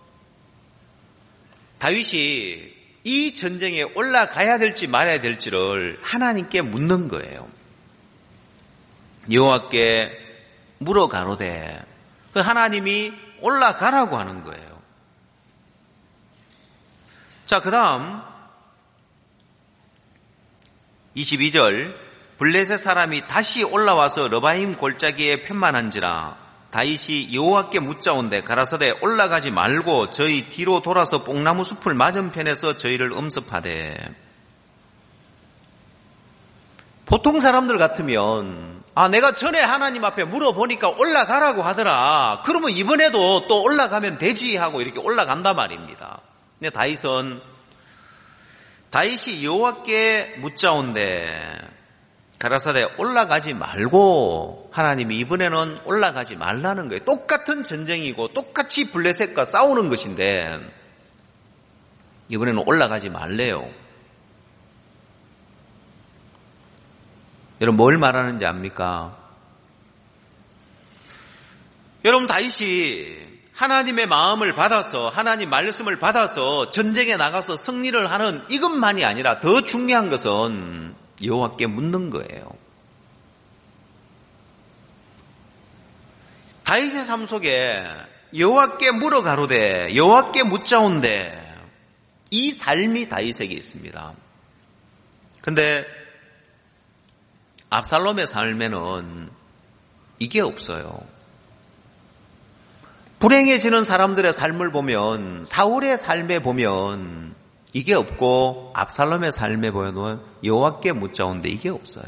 다윗이 이 전쟁에 올라가야 될지 말아야 될지를 하나님께 묻는 거예요. 여호와께 물어가로되 하나님이 올라가라고 하는 거예요. 자, 그 다음 이십이 절 블레셋 사람이 다시 올라와서 르바임 골짜기에 편만한지라 다윗이 여호와께 묻자온데 가라사대 올라가지 말고 저희 뒤로 돌아서 뽕나무 숲을 맞은편에서 저희를 음습하되. 보통 사람들 같으면 아 내가 전에 하나님 앞에 물어보니까 올라가라고 하더라. 그러면 이번에도 또 올라가면 되지 하고 이렇게 올라간단 말입니다. 근데 다윗은 다윗이 여호와께 묻자온데 가라사대 올라가지 말고 하나님이 이번에는 올라가지 말라는 거예요. 똑같은 전쟁이고 똑같이 블레셋과 싸우는 것인데 이번에는 올라가지 말래요. 여러분 뭘 말하는지 압니까? 여러분 다윗이 하나님의 마음을 받아서 하나님 말씀을 받아서 전쟁에 나가서 승리를 하는 이것만이 아니라 더 중요한 것은 여호와께 묻는 거예요. 다윗의 삶 속에 여호와께 물어가로되 여호와께 묻자온데 이 삶이 다윗에게 있습니다. 근데 압살롬의 삶에는 이게 없어요. 불행해지는 사람들의 삶을 보면 사울의 삶에 보면 이게 없고 압살롬의 삶에 보면 여호와께 묻자온데 이게 없어요.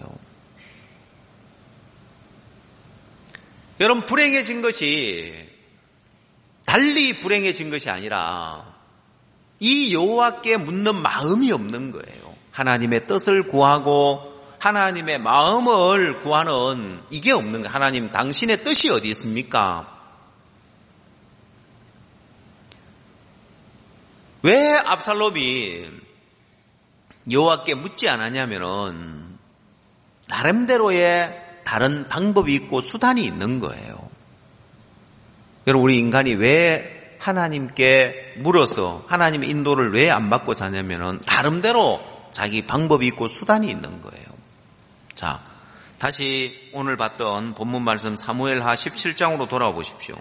여러분 불행해진 것이 달리 불행해진 것이 아니라 이 여호와께 묻는 마음이 없는 거예요. 하나님의 뜻을 구하고 하나님의 마음을 구하는 이게 없는 거예요. 하나님 당신의 뜻이 어디 있습니까? 왜 압살롬이 여호와께 묻지 않았냐면은 나름대로의 다른 방법이 있고 수단이 있는 거예요. 여러분 우리 인간이 왜 하나님께 물어서 하나님의 인도를 왜 안 받고 사냐면은 나름대로 자기 방법이 있고 수단이 있는 거예요. 자, 다시 오늘 봤던 본문 말씀 사무엘하 십칠 장으로 돌아와 보십시오.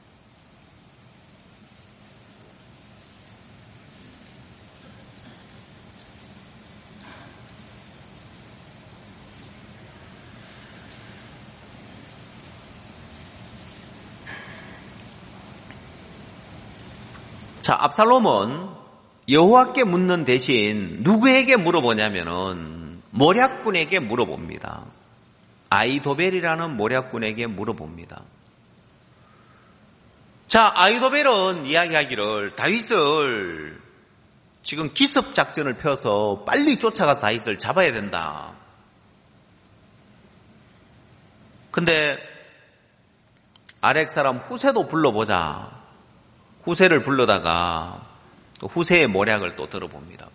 자, 압살롬은 여호와께 묻는 대신 누구에게 물어보냐면은 모략군에게 물어봅니다. 아이도벨이라는 모략군에게 물어봅니다. 자, 아이도벨은 이야기하기를 다윗을 지금 기습 작전을 펴서 빨리 쫓아가서 다윗을 잡아야 된다. 근데 아렉 사람 후세도 불러보자. 후세를 불러다가 또 후세의 모략을 또 들어봅니다.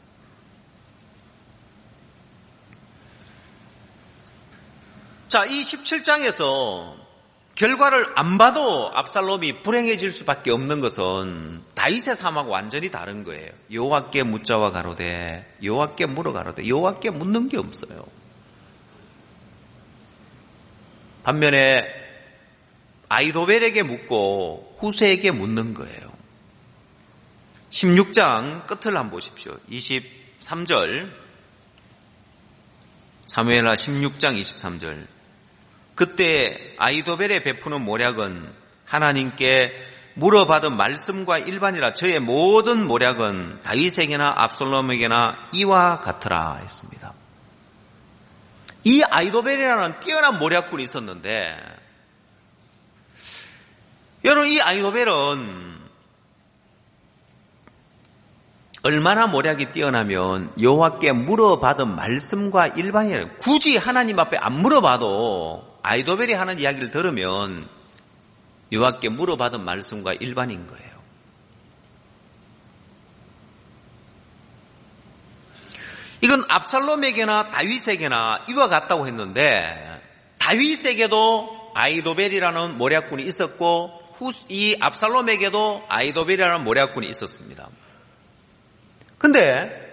자, 이 십칠 장에서 결과를 안 봐도 압살롬이 불행해질 수밖에 없는 것은 다윗의 삶하고 완전히 다른 거예요. 여호와께 묻자와 가로되, 여호와께 물어 가로되, 여호와께 묻는 게 없어요. 반면에 아히도벨에게 묻고 후세에게 묻는 거예요. 십육 장 끝을 한번 보십시오. 이십삼 절, 사무엘하 십육 장 이십삼 절. 그때 아히도벨의 베푸는 모략은 하나님께 물어받은 말씀과 일반이라 저의 모든 모략은 다윗에게나 압살롬에게나 이와 같으라 했습니다. 이 아히도벨이라는 뛰어난 모략꾼이 있었는데, 여러분, 이 아히도벨은 얼마나 모략이 뛰어나면 여호와께 물어받은 말씀과 일반이에요. 굳이 하나님 앞에 안 물어봐도 아히도벨이 하는 이야기를 들으면 여호와께 물어받은 말씀과 일반인 거예요. 이건 압살롬에게나 다윗에게나 이와 같다고 했는데, 다윗에게도 아히도벨이라는 모략꾼이 있었고 이 압살롬에게도 아히도벨이라는 모략꾼이 있었습니다. 근데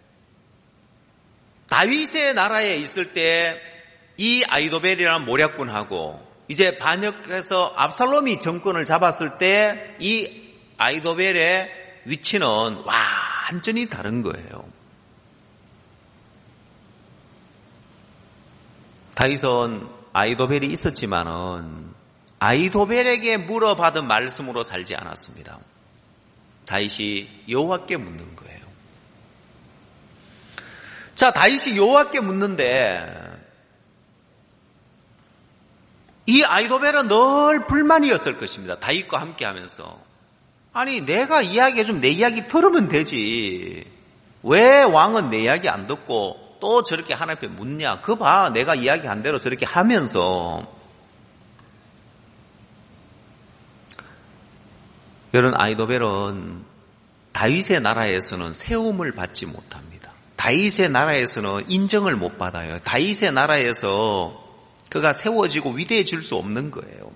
다윗의 나라에 있을 때 이 아히도벨이라는 모략꾼하고 이제 반역해서 압살롬이 정권을 잡았을 때 이 아히도벨의 위치는 완전히 다른 거예요. 다윗은 아히도벨이 있었지만은 아히도벨에게 물어받은 말씀으로 살지 않았습니다. 다윗이 여호와께 묻는 거예요. 자, 다윗이 여호와께 묻는데 이 아히도벨은 늘 불만이었을 것입니다. 다윗과 함께 하면서. 아니, 내가 이야기해주면 내 이야기 들으면 되지. 왜 왕은 내 이야기 안 듣고 또 저렇게 하나님 앞에 묻냐. 그거 봐, 내가 이야기한 대로 저렇게 하면서. 여러분, 아히도벨은 다윗의 나라에서는 세움을 받지 못합니다. 다윗의 나라에서는 인정을 못 받아요. 다윗의 나라에서 그가 세워지고 위대해질 수 없는 거예요.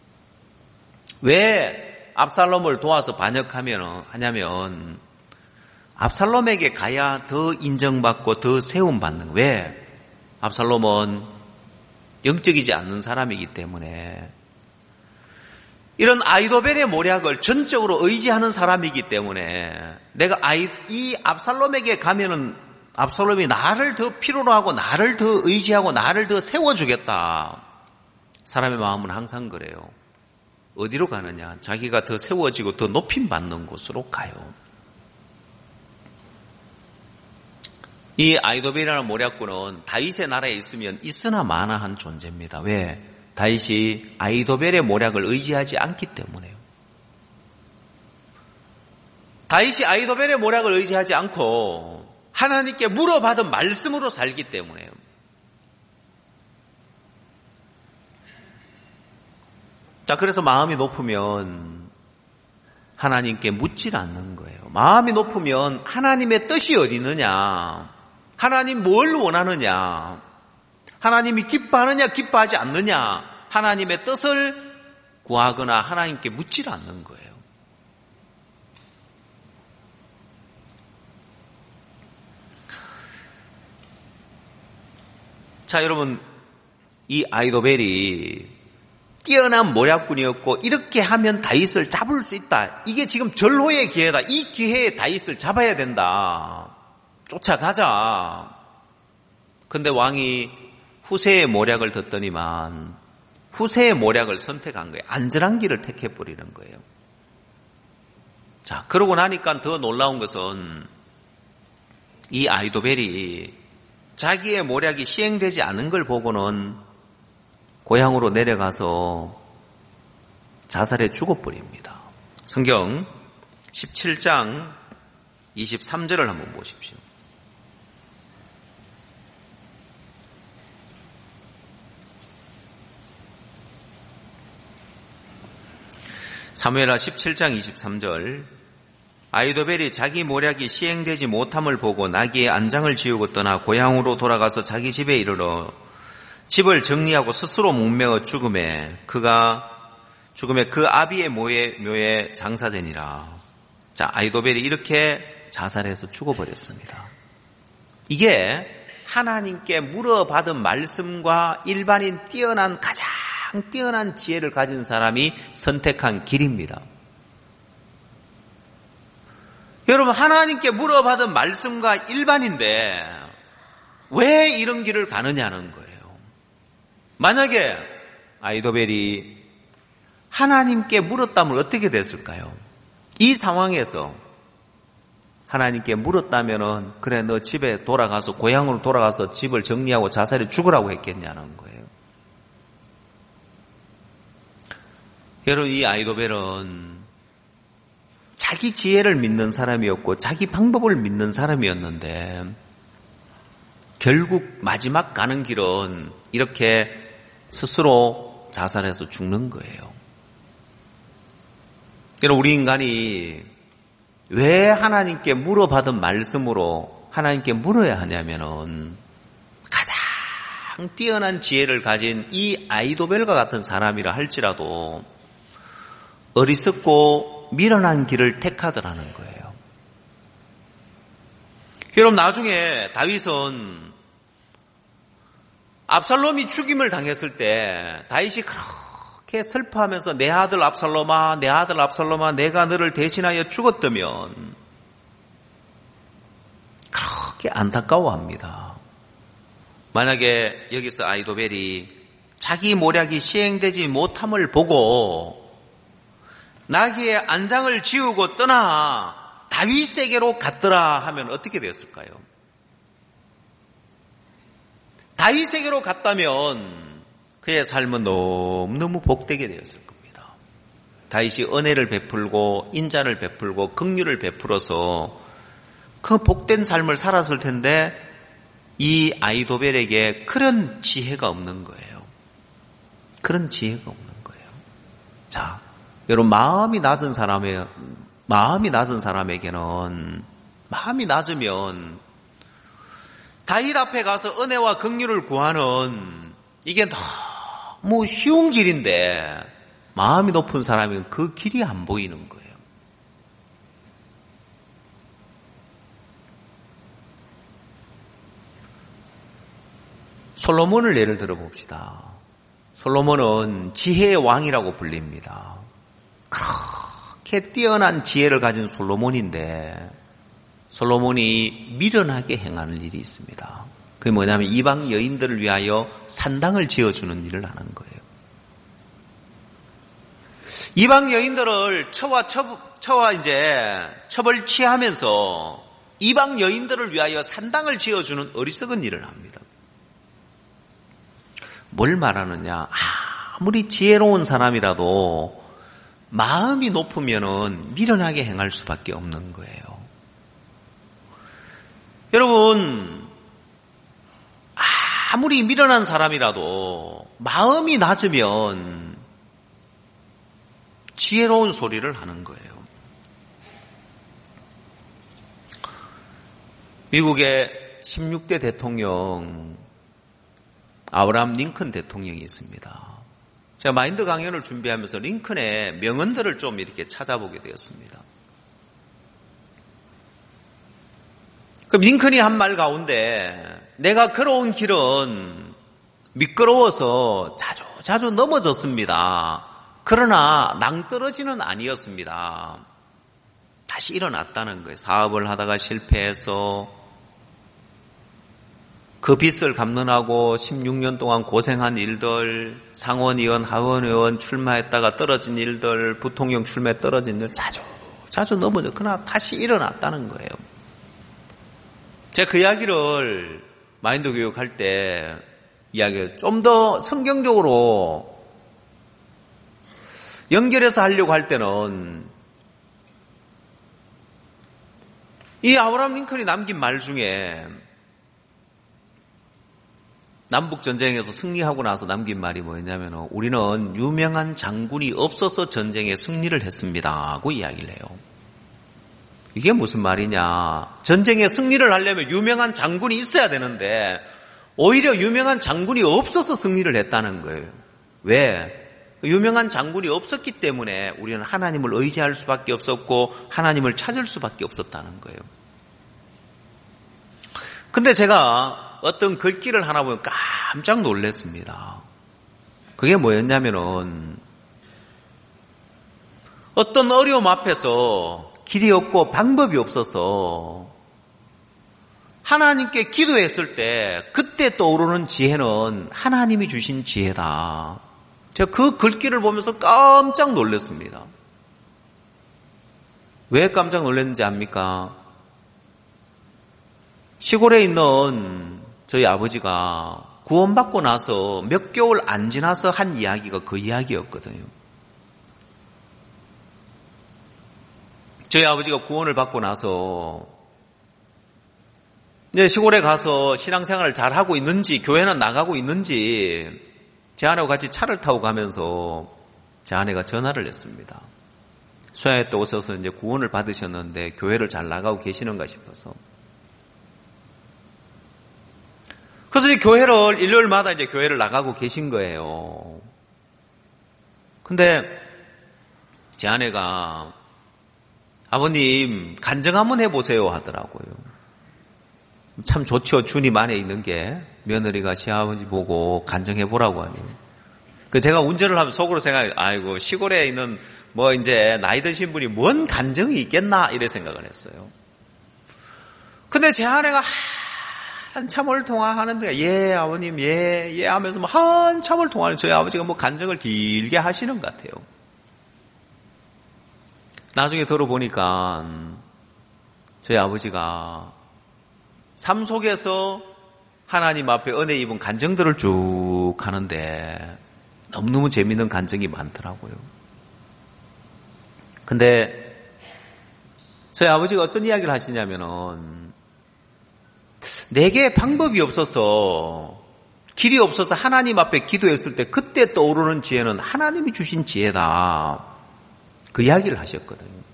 왜 압살롬을 도와서 반역하면 하냐면 압살롬에게 가야 더 인정받고 더 세움받는 거예요. 왜? 압살롬은 영적이지 않는 사람이기 때문에, 이런 아히도벨의 모략을 전적으로 의지하는 사람이기 때문에 내가 아이, 이 압살롬에게 가면은 압살롬이 나를 더 필요로 하고 나를 더 의지하고 나를 더 세워주겠다. 사람의 마음은 항상 그래요. 어디로 가느냐? 자기가 더 세워지고 더 높임받는 곳으로 가요. 이 아히도벨이라는 모략꾼은 다윗의 나라에 있으면 있으나 마나한 존재입니다. 왜? 다윗이 아히도벨의 모략을 의지하지 않기 때문에요. 다윗이 아히도벨의 모략을 의지하지 않고 하나님께 물어받은 말씀으로 살기 때문에요. 자, 그래서 마음이 높으면 하나님께 묻질 않는 거예요. 마음이 높으면 하나님의 뜻이 어디 있느냐, 하나님 뭘 원하느냐, 하나님이 기뻐하느냐 기뻐하지 않느냐, 하나님의 뜻을 구하거나 하나님께 묻질 않는 거예요. 자, 여러분, 이 아히도벨이 뛰어난 모략꾼이었고 이렇게 하면 다윗을 잡을 수 있다. 이게 지금 절호의 기회다. 이 기회에 다윗을 잡아야 된다. 쫓아가자. 근데 왕이 후세의 모략을 듣더니만 후세의 모략을 선택한 거예요. 안전한 길을 택해버리는 거예요. 자, 그러고 나니까 더 놀라운 것은 이 아히도벨이 자기의 모략이 시행되지 않은 걸 보고는 고향으로 내려가서 자살해 죽어버립니다. 성경 십칠 장 이십삼 절을 한번 보십시오. 사무엘하 십칠 장 이십삼 절. 아히도벨이 자기 모략이 시행되지 못함을 보고 나귀의 안장을 지우고 떠나 고향으로 돌아가서 자기 집에 이르러 집을 정리하고 스스로 목매어 죽음에 그가 죽음에 그 아비의 묘에, 묘에 장사되니라. 자, 아이도벨이 이렇게 자살해서 죽어버렸습니다. 이게 하나님께 물어받은 말씀과 일반인 뛰어난 가장 뛰어난 지혜를 가진 사람이 선택한 길입니다. 여러분, 하나님께 물어받은 말씀과 일반인데 왜 이런 길을 가느냐는 거예요. 만약에 아이도벨이 하나님께 물었다면 어떻게 됐을까요? 이 상황에서 하나님께 물었다면은 그래 너 집에 돌아가서 고향으로 돌아가서 집을 정리하고 자살해 죽으라고 했겠냐는 거예요. 여러분, 이 아이도벨은 자기 지혜를 믿는 사람이었고 자기 방법을 믿는 사람이었는데 결국 마지막 가는 길은 이렇게 스스로 자살해서 죽는 거예요. 여러분, 우리 인간이 왜 하나님께 물어받은 말씀으로 하나님께 물어야 하냐면은 가장 뛰어난 지혜를 가진 이 아이도벨과 같은 사람이라 할지라도 어리석고 미련한 길을 택하더라는 거예요. 여러분, 나중에 다윗은 압살롬이 죽임을 당했을 때 다윗이 그렇게 슬퍼하면서 내 아들 압살롬아, 내 아들 압살롬아, 내가 너를 대신하여 죽었다면 그렇게 안타까워합니다. 만약에 여기서 아이도벨이 자기 모략이 시행되지 못함을 보고 나귀의 안장을 지우고 떠나 다윗에게로 갔더라 하면 어떻게 되었을까요? 다윗에게로 갔다면 그의 삶은 너무너무 복되게 되었을 겁니다. 다윗이 은혜를 베풀고 인자를 베풀고 긍휼을 베풀어서 그 복된 삶을 살았을 텐데 이 아이도벨에게 그런 지혜가 없는 거예요. 그런 지혜가 없는 거예요. 자, 여러분, 마음이 낮은 사람의 마음이 낮은 사람에게는 마음이 낮으면 다윗 앞에 가서 은혜와 긍휼을 구하는 이게 너무 쉬운 길인데 마음이 높은 사람은 그 길이 안 보이는 거예요. 솔로몬을 예를 들어 봅시다. 솔로몬은 지혜의 왕이라고 불립니다. 그렇게 뛰어난 지혜를 가진 솔로몬인데 솔로몬이 미련하게 행하는 일이 있습니다. 그게 뭐냐면 이방 여인들을 위하여 산당을 지어주는 일을 하는 거예요. 이방 여인들을 처와 처, 처와 이제 처벌 취하면서 이방 여인들을 위하여 산당을 지어주는 어리석은 일을 합니다. 뭘 말하느냐? 아무리 지혜로운 사람이라도 마음이 높으면은 미련하게 행할 수밖에 없는 거예요. 여러분, 아무리 미련한 사람이라도 마음이 낮으면 지혜로운 소리를 하는 거예요. 미국의 십육 대 대통령 아브라함 링컨 대통령이 있습니다. 제가 마인드 강연을 준비하면서 링컨의 명언들을 좀 이렇게 찾아보게 되었습니다. 그럼 링컨이 한 말 가운데 내가 걸어온 길은 미끄러워서 자주 자주 넘어졌습니다. 그러나 낭떠러지는 아니었습니다. 다시 일어났다는 거예요. 사업을 하다가 실패해서 그 빚을 갚느라고 십육 년 동안 고생한 일들, 상원의원, 하원의원 출마했다가 떨어진 일들, 부통령 출마에 떨어진 일 자주 자주 넘어져. 그러나 다시 일어났다는 거예요. 제가 그 이야기를 마인드 교육할 때 이야기를 좀 더 성경적으로 연결해서 하려고 할 때는 이 아브라함 링컨이 남긴 말 중에 남북전쟁에서 승리하고 나서 남긴 말이 뭐였냐면 우리는 유명한 장군이 없어서 전쟁에 승리를 했습니다 하고 이야기를 해요. 이게 무슨 말이냐? 전쟁에 승리를 하려면 유명한 장군이 있어야 되는데 오히려 유명한 장군이 없어서 승리를 했다는 거예요. 왜? 유명한 장군이 없었기 때문에 우리는 하나님을 의지할 수밖에 없었고 하나님을 찾을 수밖에 없었다는 거예요. 근데 제가 어떤 글귀를 하나 보면 깜짝 놀랐습니다. 그게 뭐였냐면은 어떤 어려움 앞에서 길이 없고 방법이 없어서 하나님께 기도했을 때 그때 떠오르는 지혜는 하나님이 주신 지혜다. 제가 그 글귀를 보면서 깜짝 놀랐습니다. 왜 깜짝 놀랐는지 압니까? 시골에 있는 저희 아버지가 구원받고 나서 몇 개월 안 지나서 한 이야기가 그 이야기였거든요. 저희 아버지가 구원을 받고 나서 이제 시골에 가서 신앙생활을 잘 하고 있는지, 교회는 나가고 있는지 제 아내와 같이 차를 타고 가면서 제 아내가 전화를 했습니다. 수야에 또 오셔서 이제 구원을 받으셨는데 교회를 잘 나가고 계시는가 싶어서. 그래서 이제 교회를 일요일마다 이제 교회를 나가고 계신 거예요. 근데 제 아내가 아버님 간증 한번 해보세요 하더라고요. 참 좋죠. 주님 안에 있는 게 며느리가 시아버지 보고 간증해보라고 하니. 그 제가 운전을 하면 속으로 생각해, 아이고 시골에 있는 뭐 이제 나이 드신 분이 뭔 간증이 있겠나 이래 생각을 했어요. 근데 제 아내가 한참을 통화하는데 예 아버님 예 예 하면서 뭐 한참을 통화하는 저희 아버지가 뭐 간증을 길게 하시는 것 같아요. 나중에 들어보니까 저희 아버지가 삶 속에서 하나님 앞에 은혜 입은 간증들을 쭉 하는데 너무너무 재미있는 간증이 많더라고요. 근데 저희 아버지가 어떤 이야기를 하시냐면은 내게 방법이 없어서 길이 없어서 하나님 앞에 기도했을 때 그때 떠오르는 지혜는 하나님이 주신 지혜다. 그 이야기를 하셨거든요.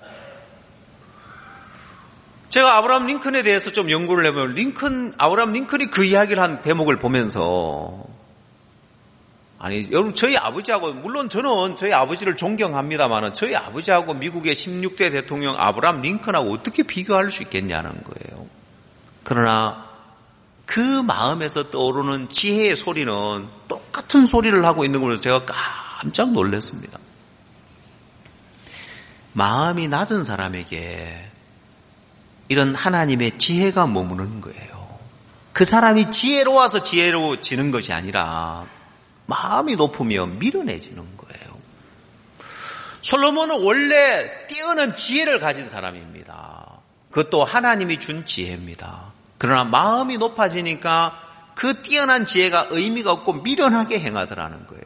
제가 아브라함 링컨에 대해서 좀 연구를 해보면 링컨, 아브라함 링컨이 그 이야기를 한 대목을 보면서 아니 여러분 저희 아버지하고 물론 저는 저희 아버지를 존경합니다만 저희 아버지하고 미국의 십육 대 대통령 아브라함 링컨하고 어떻게 비교할 수 있겠냐는 거예요. 그러나 그 마음에서 떠오르는 지혜의 소리는 똑같은 소리를 하고 있는 걸 제가 깜짝 놀랐습니다. 마음이 낮은 사람에게 이런 하나님의 지혜가 머무는 거예요. 그 사람이 지혜로워서 지혜로워지는 것이 아니라 마음이 높으면 미련해지는 거예요. 솔로몬은 원래 뛰어난 지혜를 가진 사람입니다. 그것도 하나님이 준 지혜입니다. 그러나 마음이 높아지니까 그 뛰어난 지혜가 의미가 없고 미련하게 행하더라는 거예요.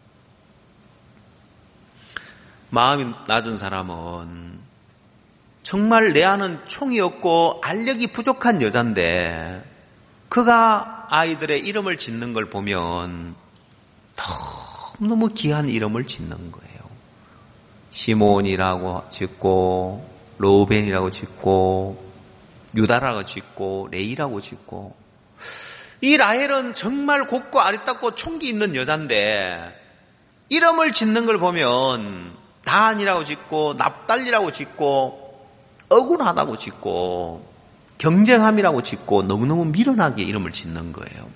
마음이 낮은 사람은 정말 내 안은 총이 없고 알력이 부족한 여잔데 그가 아이들의 이름을 짓는 걸 보면 너무너무 귀한 이름을 짓는 거예요. 시몬이라고 짓고 로벤이라고 짓고 유다라고 짓고 레이라고 짓고 이 라헬은 정말 곱고 아리따고 총기 있는 여잔데 이름을 짓는 걸 보면 단이라고 짓고 납달리라고 짓고 억울하다고 짓고 경쟁함이라고 짓고 너무너무 미련하게 이름을 짓는 거예요.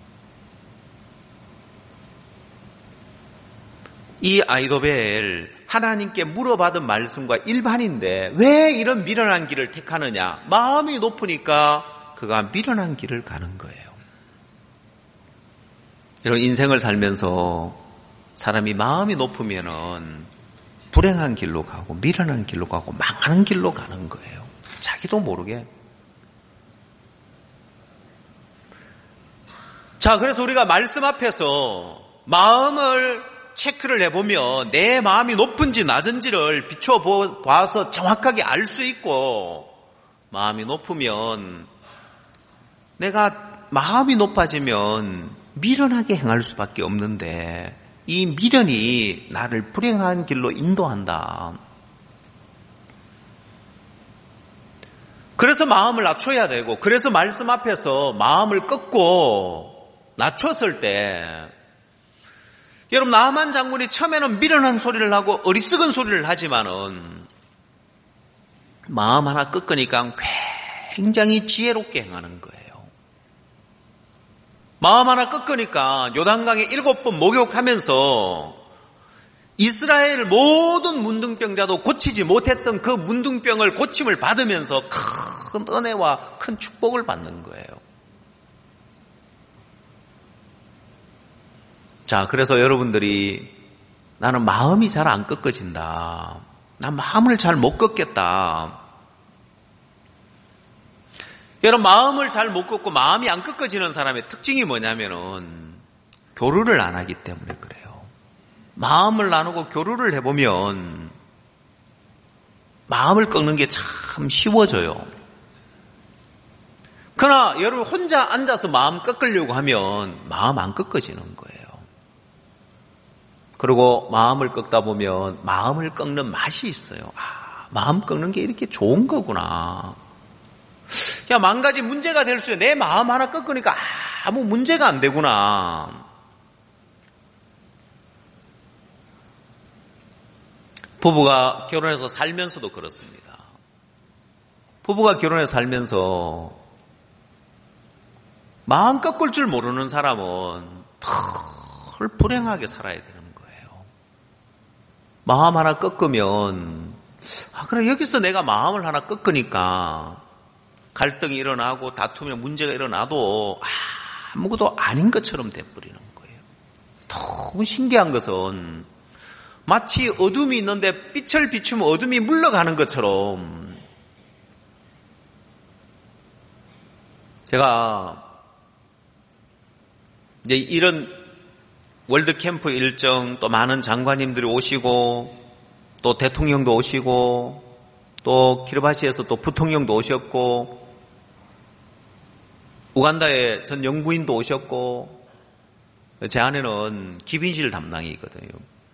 이 아이도벨 하나님께 물어받은 말씀과 일반인데 왜 이런 미련한 길을 택하느냐? 마음이 높으니까 그가 미련한 길을 가는 거예요. 이런 인생을 살면서 사람이 마음이 높으면은 불행한 길로 가고 미련한 길로 가고 망하는 길로 가는 거예요. 자기도 모르게. 자, 그래서 우리가 말씀 앞에서 마음을 체크를 해보면 내 마음이 높은지 낮은지를 비춰봐서 정확하게 알 수 있고 마음이 높으면 내가 마음이 높아지면 미련하게 행할 수밖에 없는데 이 미련이 나를 불행한 길로 인도한다. 그래서 마음을 낮춰야 되고, 그래서 말씀 앞에서 마음을 꺾고 낮췄을 때, 여러분, 나만 장군이 처음에는 미련한 소리를 하고 어리석은 소리를 하지만은 마음 하나 꺾으니까 굉장히 지혜롭게 행하는 거예요. 마음 하나 꺾으니까 요단강에 일곱 번 목욕하면서 이스라엘 모든 문둥병자도 고치지 못했던 그 문둥병을 고침을 받으면서 큰 은혜와 큰 축복을 받는 거예요. 자, 그래서 여러분들이 나는 마음이 잘 안 꺾어진다. 난 마음을 잘 못 꺾겠다. 여러분, 마음을 잘 못 꺾고 마음이 안 꺾어지는 사람의 특징이 뭐냐면은 교류를 안 하기 때문에 그래요. 마음을 나누고 교류를 해보면 마음을 꺾는 게 참 쉬워져요. 그러나 여러분 혼자 앉아서 마음 꺾으려고 하면 마음 안 꺾어지는 거예요. 그리고 마음을 꺾다 보면 마음을 꺾는 맛이 있어요. 아, 마음 꺾는 게 이렇게 좋은 거구나. 야, 만 가지 문제가 될 수 있어요. 내 마음 하나 꺾으니까 아무 문제가 안 되구나. 부부가 결혼해서 살면서도 그렇습니다. 부부가 결혼해서 살면서 마음 꺾을 줄 모르는 사람은 덜 불행하게 살아야 되는 거예요. 마음 하나 꺾으면, 아, 그래, 여기서 내가 마음을 하나 꺾으니까 갈등이 일어나고 다투면 문제가 일어나도 아무것도 아닌 것처럼 돼버리는 거예요. 너무 신기한 것은 마치 어둠이 있는데 빛을 비추면 어둠이 물러가는 것처럼, 제가 이제 이런 월드캠프 일정, 또 많은 장관님들이 오시고 또 대통령도 오시고 또 키르바시에서 또 부통령도 오셨고 우간다의 전 영부인도 오셨고, 제 아내는 기빈실 담당이거든요.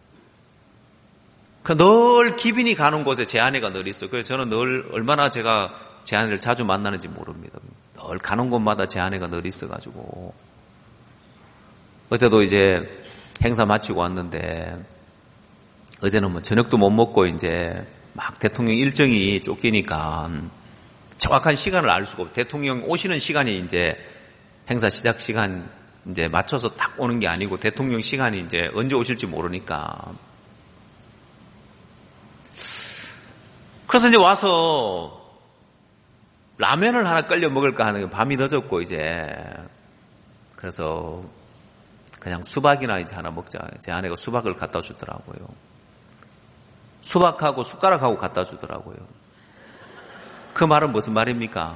늘 기빈이 가는 곳에 제 아내가 늘 있어요. 그래서 저는 늘 얼마나 제가 제 아내를 자주 만나는지 모릅니다. 늘 가는 곳마다 제 아내가 늘 있어가지고, 어제도 이제 행사 마치고 왔는데, 어제는 뭐 저녁도 못 먹고 이제 막 대통령 일정이 쫓기니까 정확한 시간을 알 수가 없고, 대통령 오시는 시간이 이제 행사 시작 시간 이제 맞춰서 딱 오는 게 아니고 대통령 시간이 이제 언제 오실지 모르니까. 그래서 이제 와서 라면을 하나 끓여 먹을까 하는 게 밤이 늦었고, 이제 그래서 그냥 수박이나 이제 하나 먹자. 제 아내가 수박을 갖다 주더라고요. 수박하고 숟가락하고 갖다 주더라고요. 그 말은 무슨 말입니까?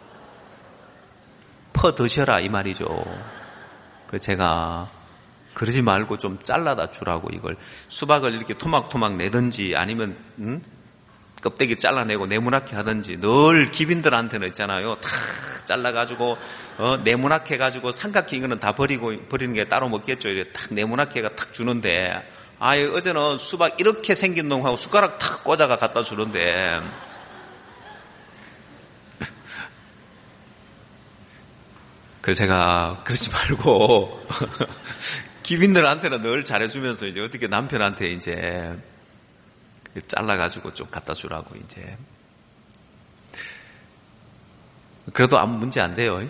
퍼 드셔라 이 말이죠. 그래서 제가 그러지 말고 좀 잘라다 주라고, 이걸 수박을 이렇게 토막토막 내든지 아니면 음? 껍데기 잘라내고 네모나게 하든지, 늘 기빈들한테는 있잖아요. 다 잘라가지고 어, 네모나게 해가지고 삼각형 이거는 다 버리고 버리는 게 따로 먹겠죠. 이렇게 딱 네모나게가 탁 주는데, 아예 어제는 수박 이렇게 생긴 놈하고 숟가락 탁 꽂아가 갖다 주는데, 그래서 제가 그러지 말고 기빈들한테는 늘 잘해주면서 이제 어떻게 남편한테 이제 잘라가지고 좀 갖다 주라고 이제. 그래도 아무 문제 안 돼요.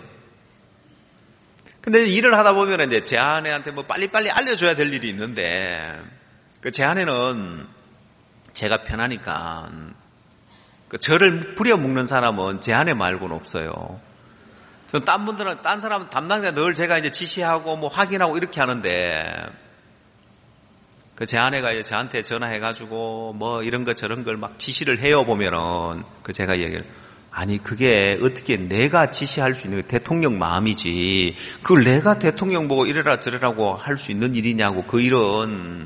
근데 일을 하다 보면 이제 제 아내한테 뭐 빨리빨리 알려줘야 될 일이 있는데, 그 제 아내는 제가 편하니까, 그 저를 부려먹는 사람은 제 아내 말고는 없어요. 딴 분들은, 딴 사람은 담당자 늘 제가 이제 지시하고 뭐 확인하고 이렇게 하는데, 그 제 아내가 이제 저한테 전화해가지고 뭐 이런 거 저런 걸 막 지시를 해요 보면은, 그 제가 얘기를, 아니 그게 어떻게 내가 지시할 수 있는, 대통령 마음이지 그걸 내가 대통령 보고 이래라 저래라고 할 수 있는 일이냐고. 그 일은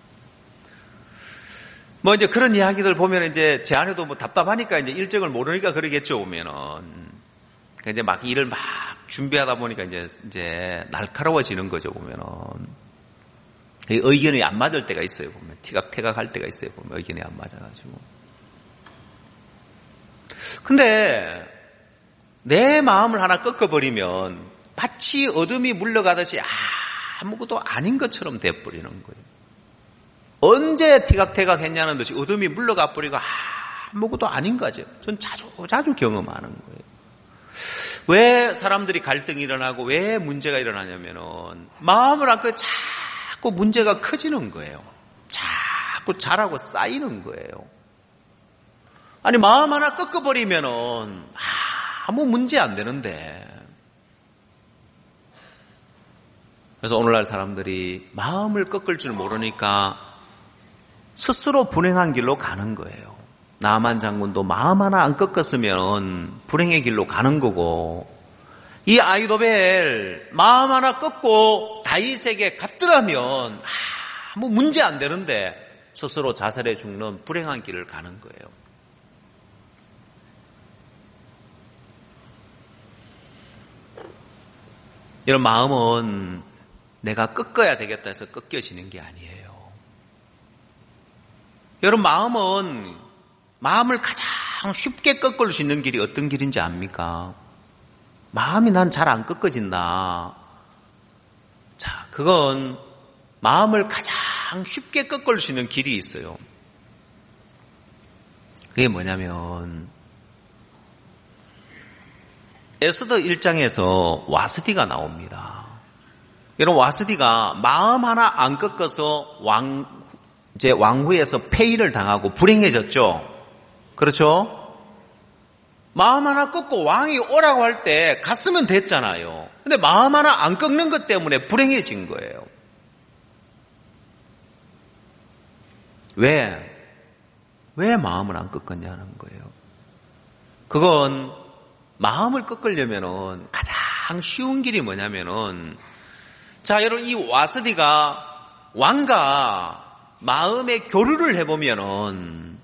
뭐 이제 그런 이야기들 보면 이제 제 아내도 뭐 답답하니까 이제 일정을 모르니까 그러겠죠 보면은. 그러니까 이제 막 일을 막 준비하다 보니까 이제 이제 날카로워지는 거죠 보면은. 의견이 안 맞을 때가 있어요 보면. 티각태각할 때가 있어요 보면. 의견이 안 맞아가지고. 근데 내 마음을 하나 꺾어버리면 마치 어둠이 물러가듯이 아무것도 아닌 것처럼 돼버리는 거예요. 언제 티각태각 했냐는 듯이 어둠이 물러가 버리고 아무것도 아닌 거죠. 전 자주 자주 경험하는 거예요. 왜 사람들이 갈등이 일어나고 왜 문제가 일어나냐면은 마음을 안 꺾고 자꾸 문제가 커지는 거예요. 자꾸 자라고 쌓이는 거예요. 아니 마음 하나 꺾어버리면은 아무 문제 안 되는데. 그래서 오늘날 사람들이 마음을 꺾을 줄 모르니까 스스로 불행한 길로 가는 거예요. 나만 장군도 마음 하나 안 꺾었으면 불행의 길로 가는 거고, 이 아히도벨 마음 하나 꺾고 다윗에게 갔더라면 아무 문제 안 되는데 스스로 자살해 죽는 불행한 길을 가는 거예요. 이런 마음은 내가 꺾어야 되겠다 해서 꺾여지는 게 아니에요. 여러분, 마음은 마음을 가장 쉽게 꺾을 수 있는 길이 어떤 길인지 압니까? 마음이 난 잘 안 꺾어진다. 자, 그건 마음을 가장 쉽게 꺾을 수 있는 길이 있어요. 그게 뭐냐면 에스더 일 장에서 와스디가 나옵니다. 여러분, 와스디가 마음 하나 안 꺾어서 왕, 이제 왕후에서 폐위를 당하고 불행해졌죠. 그렇죠? 마음 하나 꺾고 왕이 오라고 할 때 갔으면 됐잖아요. 근데 마음 하나 안 꺾는 것 때문에 불행해진 거예요. 왜? 왜 마음을 안 꺾었냐는 거예요. 그건 마음을 꺾으려면은 가장 쉬운 길이 뭐냐면은, 자, 여러분, 이 와스디가 왕과 마음의 교류를 해보면은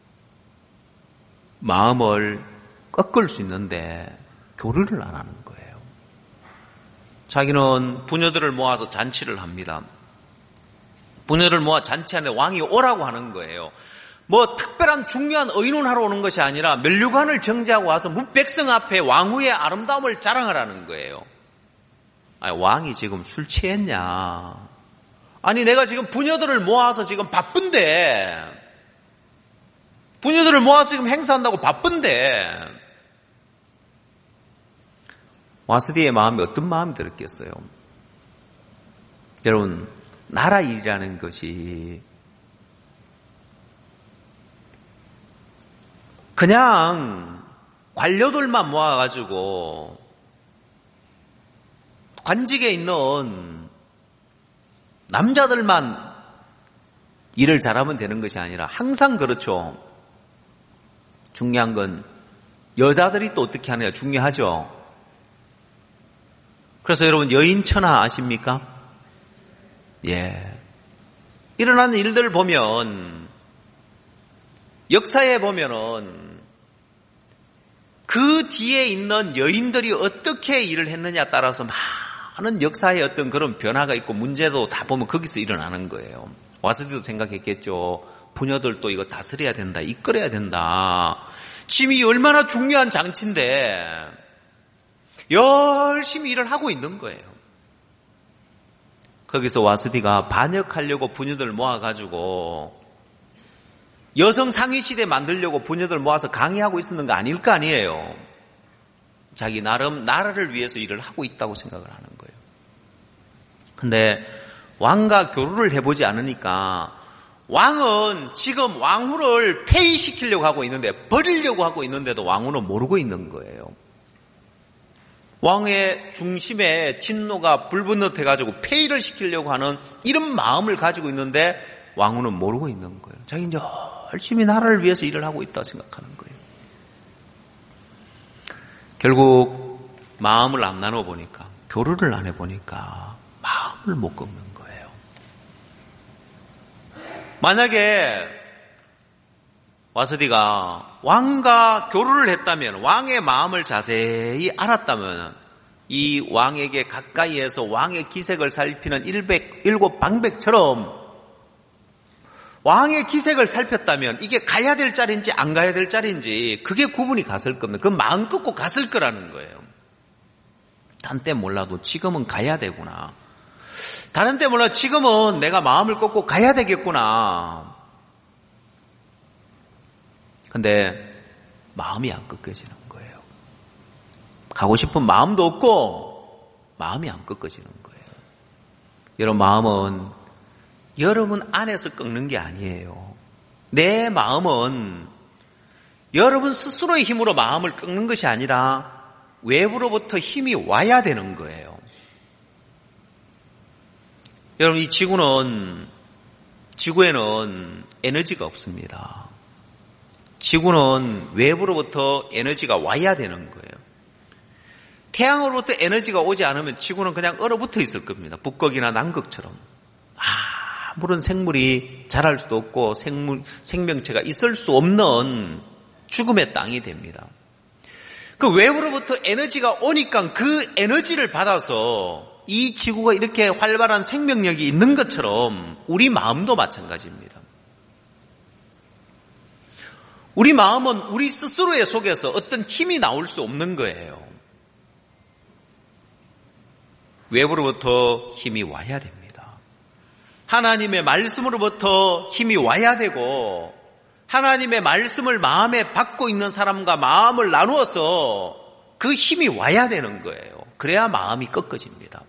마음을 꺾을 수 있는데 교류를 안 하는 거예요. 자기는 부녀들을 모아서 잔치를 합니다. 부녀를 모아 잔치하는데 왕이 오라고 하는 거예요. 뭐 특별한 중요한 의논하러 오는 것이 아니라 면류관을 정지하고 와서 무백성 앞에 왕후의 아름다움을 자랑하라는 거예요. 아니, 왕이 지금 술 취했냐? 아니, 내가 지금 부녀들을 모아서 지금 바쁜데, 부녀들을 모아서 지금 행사한다고 바쁜데, 와스디의 마음이 어떤 마음이 들었겠어요? 여러분, 나라 일이라는 것이 그냥 관료들만 모아가지고 관직에 있는 남자들만 일을 잘하면 되는 것이 아니라 항상 그렇죠. 중요한 건 여자들이 또 어떻게 하느냐 중요하죠. 그래서 여러분, 여인천하 아십니까? 예. 일어나는 일들 보면, 역사에 보면은 그 뒤에 있는 여인들이 어떻게 일을 했느냐에 따라서 많은 역사의 어떤 그런 변화가 있고 문제도 다 보면 거기서 일어나는 거예요. 와스디도 생각했겠죠. 부녀들도 이거 다스려야 된다, 이끌어야 된다. 지금 이 얼마나 중요한 장치인데 열심히 일을 하고 있는 거예요. 거기서 와스디가 반역하려고 부녀들 모아가지고 여성 상위시대 만들려고 부녀들 모아서 강의하고 있었는 거 아닐 거 아니에요. 자기 나름 나라를 위해서 일을 하고 있다고 생각을 하는 거예요. 근데 왕과 교류를 해보지 않으니까 왕은 지금 왕후를 폐위시키려고 하고 있는데, 버리려고 하고 있는데도 왕후는 모르고 있는 거예요. 왕의 중심에 진노가 불붙어가지고 폐위를 시키려고 하는 이런 마음을 가지고 있는데 왕후는 모르고 있는 거예요. 자기는 열심히 나라를 위해서 일을 하고 있다고 생각하는 거예요. 결국 마음을 안 나눠보니까, 교류를 안 해보니까 마음을 못 꺾는 거예요. 만약에 와스디가 왕과 교류를 했다면, 왕의 마음을 자세히 알았다면, 이 왕에게 가까이에서 왕의 기색을 살피는 일백, 일곱 방백처럼 왕의 기색을 살폈다면 이게 가야 될 자리인지 안 가야 될 자리인지 그게 구분이 갔을 겁니다. 그 마음 꺾고 갔을 거라는 거예요. 딴 때 몰라도 지금은 가야 되구나. 다른 때 몰라도 지금은 내가 마음을 꺾고 가야 되겠구나. 근데 마음이 안 꺾여지는 거예요. 가고 싶은 마음도 없고 마음이 안 꺾여지는 거예요. 여러분, 마음은 여러분 안에서 꺾는 게 아니에요. 내 마음은 여러분 스스로의 힘으로 마음을 꺾는 것이 아니라 외부로부터 힘이 와야 되는 거예요. 여러분, 이 지구는, 지구에는 에너지가 없습니다. 지구는 외부로부터 에너지가 와야 되는 거예요. 태양으로부터 에너지가 오지 않으면 지구는 그냥 얼어붙어 있을 겁니다. 북극이나 남극처럼. 아무런 생물이 자랄 수도 없고 생물, 생명체가 있을 수 없는 죽음의 땅이 됩니다. 그 외부로부터 에너지가 오니까 그 에너지를 받아서 이 지구가 이렇게 활발한 생명력이 있는 것처럼 우리 마음도 마찬가지입니다. 우리 마음은 우리 스스로의 속에서 어떤 힘이 나올 수 없는 거예요. 외부로부터 힘이 와야 됩니다. 하나님의 말씀으로부터 힘이 와야 되고 하나님의 말씀을 마음에 받고 있는 사람과 마음을 나누어서 그 힘이 와야 되는 거예요. 그래야 마음이 꺾어집니다.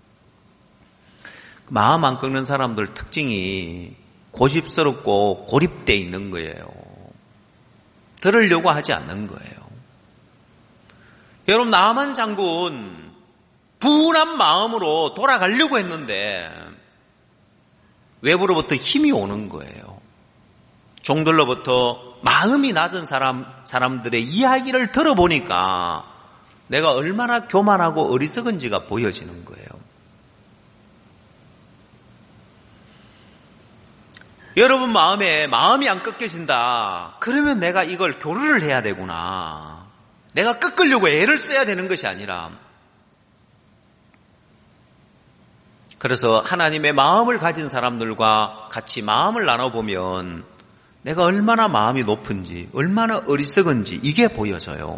마음 안 꺾는 사람들 특징이 고집스럽고 고립되어 있는 거예요. 들으려고 하지 않는 거예요. 여러분, 나만 장군 분한 마음으로 돌아가려고 했는데 외부로부터 힘이 오는 거예요. 종들로부터 마음이 낮은 사람, 사람들의 이야기를 들어보니까 내가 얼마나 교만하고 어리석은지가 보여지는 거예요. 여러분 마음에 마음이 안 꺾여진다. 그러면 내가 이걸 교류를 해야 되구나. 내가 꺾으려고 애를 써야 되는 것이 아니라, 그래서 하나님의 마음을 가진 사람들과 같이 마음을 나눠보면 내가 얼마나 마음이 높은지, 얼마나 어리석은지 이게 보여져요.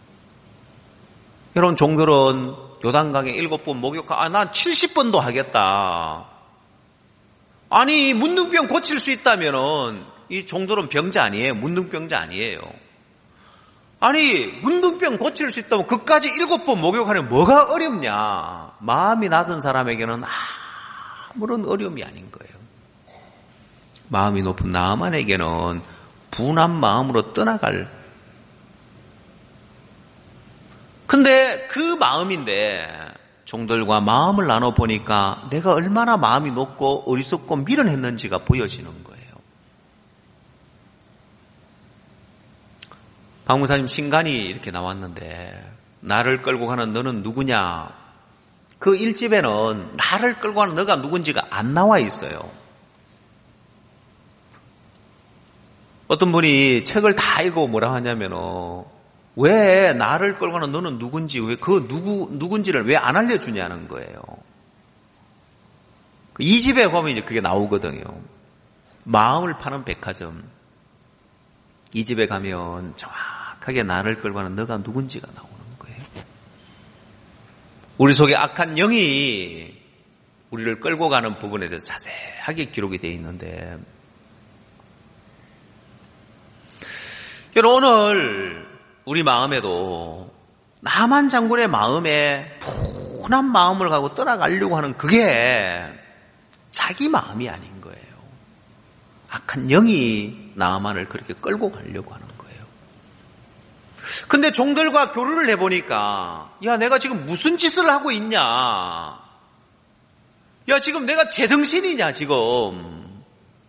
여러분, 종들은 요단강에 일곱 번 목욕하, 아, 난 칠십 번도 하겠다. 아니, 문둥병 고칠 수 있다면은 이 종들은 병자 아니에요. 문둥병자 아니에요. 아니, 문둥병 고칠 수 있다면 그까지 일곱 번 목욕하는 뭐가 어렵냐. 마음이 낮은 사람에게는 아무런 어려움이 아닌 거예요. 마음이 높은 나만에게는 분한 마음으로 떠나갈. 근데 그 마음인데 종들과 마음을 나눠보니까 내가 얼마나 마음이 높고 어리석고 미련했는지가 보여지는 거예요. 박무사님 신간이 이렇게 나왔는데 나를 끌고 가는 너는 누구냐? 그 일집에는 나를 끌고 가는 너가 누군지가 안 나와 있어요. 어떤 분이 책을 다 읽고 뭐라 하냐면은 왜 나를 끌고 가는 너는 누군지, 왜 그 누구, 누군지를 왜 안 알려주냐는 거예요. 이 집에 보면 이제 그게 나오거든요. 마음을 파는 백화점. 이 집에 가면 정확하게 나를 끌고 가는 너가 누군지가 나오는 거예요. 우리 속에 악한 영이 우리를 끌고 가는 부분에 대해서 자세하게 기록이 되어 있는데, 여러분, 오늘 우리 마음에도 나만 장군의 마음에 분한 마음을 가고 떠나가려고 하는 그게 자기 마음이 아닌 거예요. 악한 영이 나만을 그렇게 끌고 가려고 하는 거예요. 근데 종들과 교류를 해보니까, 야, 내가 지금 무슨 짓을 하고 있냐? 야, 지금 내가 제정신이냐, 지금?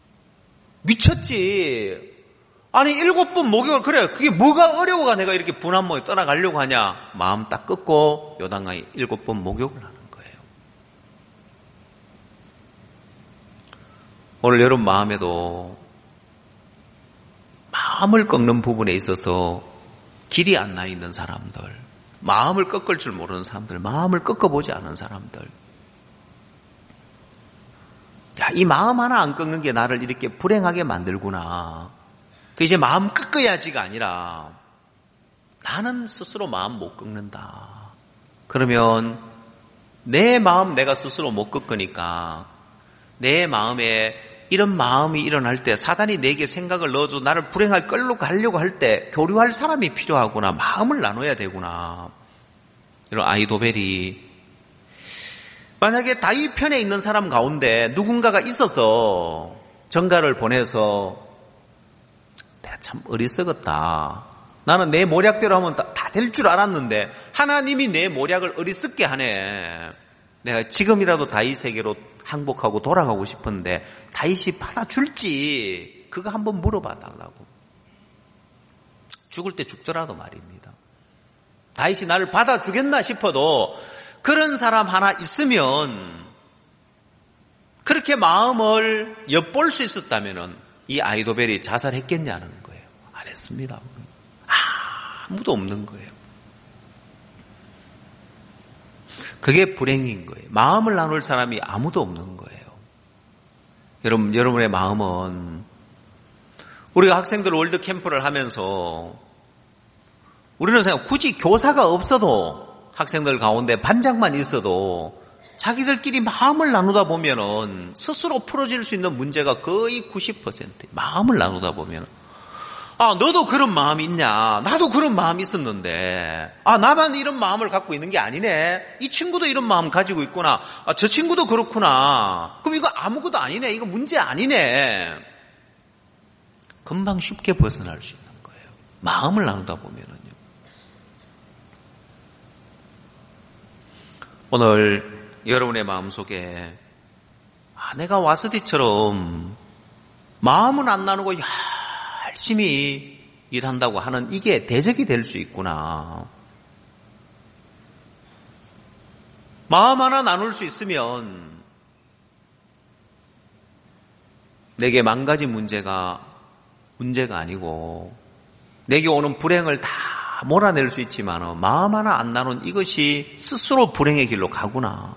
미쳤지? 아니, 일곱 번 목욕을, 그래, 그게 뭐가 어려워가 내가 이렇게 분한 마음에 떠나가려고 하냐? 마음 딱 꺾고 요단강에 일곱 번 목욕을 하는 거예요. 오늘 여러분 마음에도 마음을 꺾는 부분에 있어서 길이 안 나 있는 사람들, 마음을 꺾을 줄 모르는 사람들, 마음을 꺾어보지 않은 사람들, 야, 야, 이 마음 하나 안 꺾는 게 나를 이렇게 불행하게 만들구나. 그 이제 마음 꺾어야지가 아니라 나는 스스로 마음 못 꺾는다. 그러면 내 마음 내가 스스로 못 꺾으니까 내 마음에 이런 마음이 일어날 때 사단이 내게 생각을 넣어줘 나를 불행하게 끌고 가려고 할 때 교류할 사람이 필요하구나. 마음을 나눠야 되구나. 이런 아이도벨이 만약에 다윗 편에 있는 사람 가운데 누군가가 있어서 전가를 보내서 내가 참 어리석었다. 나는 내 모략대로 하면 다 될 줄 알았는데 하나님이 내 모략을 어리석게 하네. 내가 지금이라도 다윗에게로 항복하고 돌아가고 싶은데 다윗이 받아줄지 그거 한번 물어봐 달라고. 죽을 때 죽더라도 말입니다. 다윗이 나를 받아주겠나 싶어도 그런 사람 하나 있으면 그렇게 마음을 엿볼 수 있었다면 이 아이도벨이 자살했겠냐는 거예요. 안 했습니다. 아무도 없는 거예요. 그게 불행인 거예요. 마음을 나눌 사람이 아무도 없는 거예요. 여러분, 여러분의 마음은 우리가 학생들 월드 캠프를 하면서 우리는 생각 굳이 교사가 없어도 학생들 가운데 반장만 있어도 자기들끼리 마음을 나누다 보면은 스스로 풀어질 수 있는 문제가 거의 구십 퍼센트. 마음을 나누다 보면 아, 너도 그런 마음이 있냐? 나도 그런 마음이 있었는데 아, 나만 이런 마음을 갖고 있는 게 아니네. 이 친구도 이런 마음 가지고 있구나. 아, 저 친구도 그렇구나. 그럼 이거 아무것도 아니네. 이거 문제 아니네. 금방 쉽게 벗어날 수 있는 거예요. 마음을 나누다 보면은요. 오늘 여러분의 마음속에 아, 내가 와스디처럼 마음은 안 나누고 열심히 일한다고 하는 이게 대적이 될 수 있구나. 마음 하나 나눌 수 있으면 내게 망가진 문제가 문제가 아니고 내게 오는 불행을 다 몰아낼 수 있지만 마음 하나 안 나눈 이것이 스스로 불행의 길로 가구나.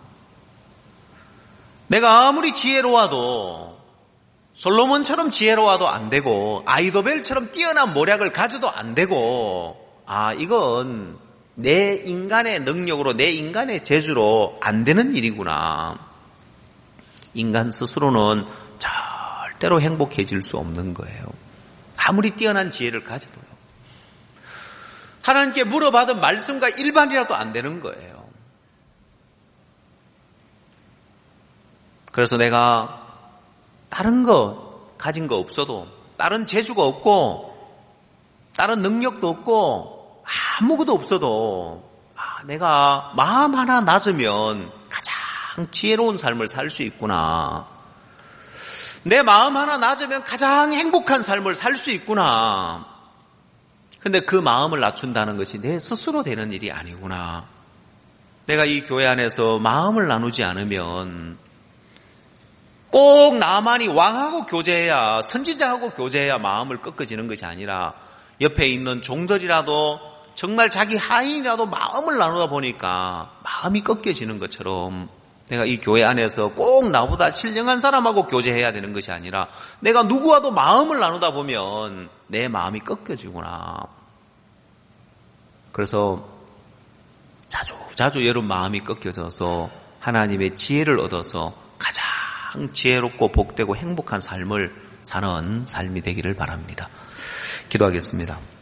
내가 아무리 지혜로워도 솔로몬처럼 지혜로워도 안 되고 아이도벨처럼 뛰어난 모략을 가져도 안 되고 아 이건 내 인간의 능력으로 내 인간의 재주로 안 되는 일이구나. 인간 스스로는 절대로 행복해질 수 없는 거예요. 아무리 뛰어난 지혜를 가져도요. 하나님께 물어받은 말씀과 일반이라도 안 되는 거예요. 그래서 내가 다른 거 가진 거 없어도 다른 재주가 없고 다른 능력도 없고 아무것도 없어도 아, 내가 마음 하나 낮으면 가장 지혜로운 삶을 살 수 있구나. 내 마음 하나 낮으면 가장 행복한 삶을 살 수 있구나. 근데 그 마음을 낮춘다는 것이 내 스스로 되는 일이 아니구나. 내가 이 교회 안에서 마음을 나누지 않으면 꼭 나만이 왕하고 교제해야 선지자하고 교제해야 마음을 꺾어지는 것이 아니라 옆에 있는 종들이라도 정말 자기 하인이라도 마음을 나누다 보니까 마음이 꺾여지는 것처럼 내가 이 교회 안에서 꼭 나보다 신령한 사람하고 교제해야 되는 것이 아니라 내가 누구와도 마음을 나누다 보면 내 마음이 꺾여지구나. 그래서 자주 자주 여러분 마음이 꺾여져서 하나님의 지혜를 얻어서 가장 지혜롭고 복되고 행복한 삶을 사는 삶이 되기를 바랍니다. 기도하겠습니다.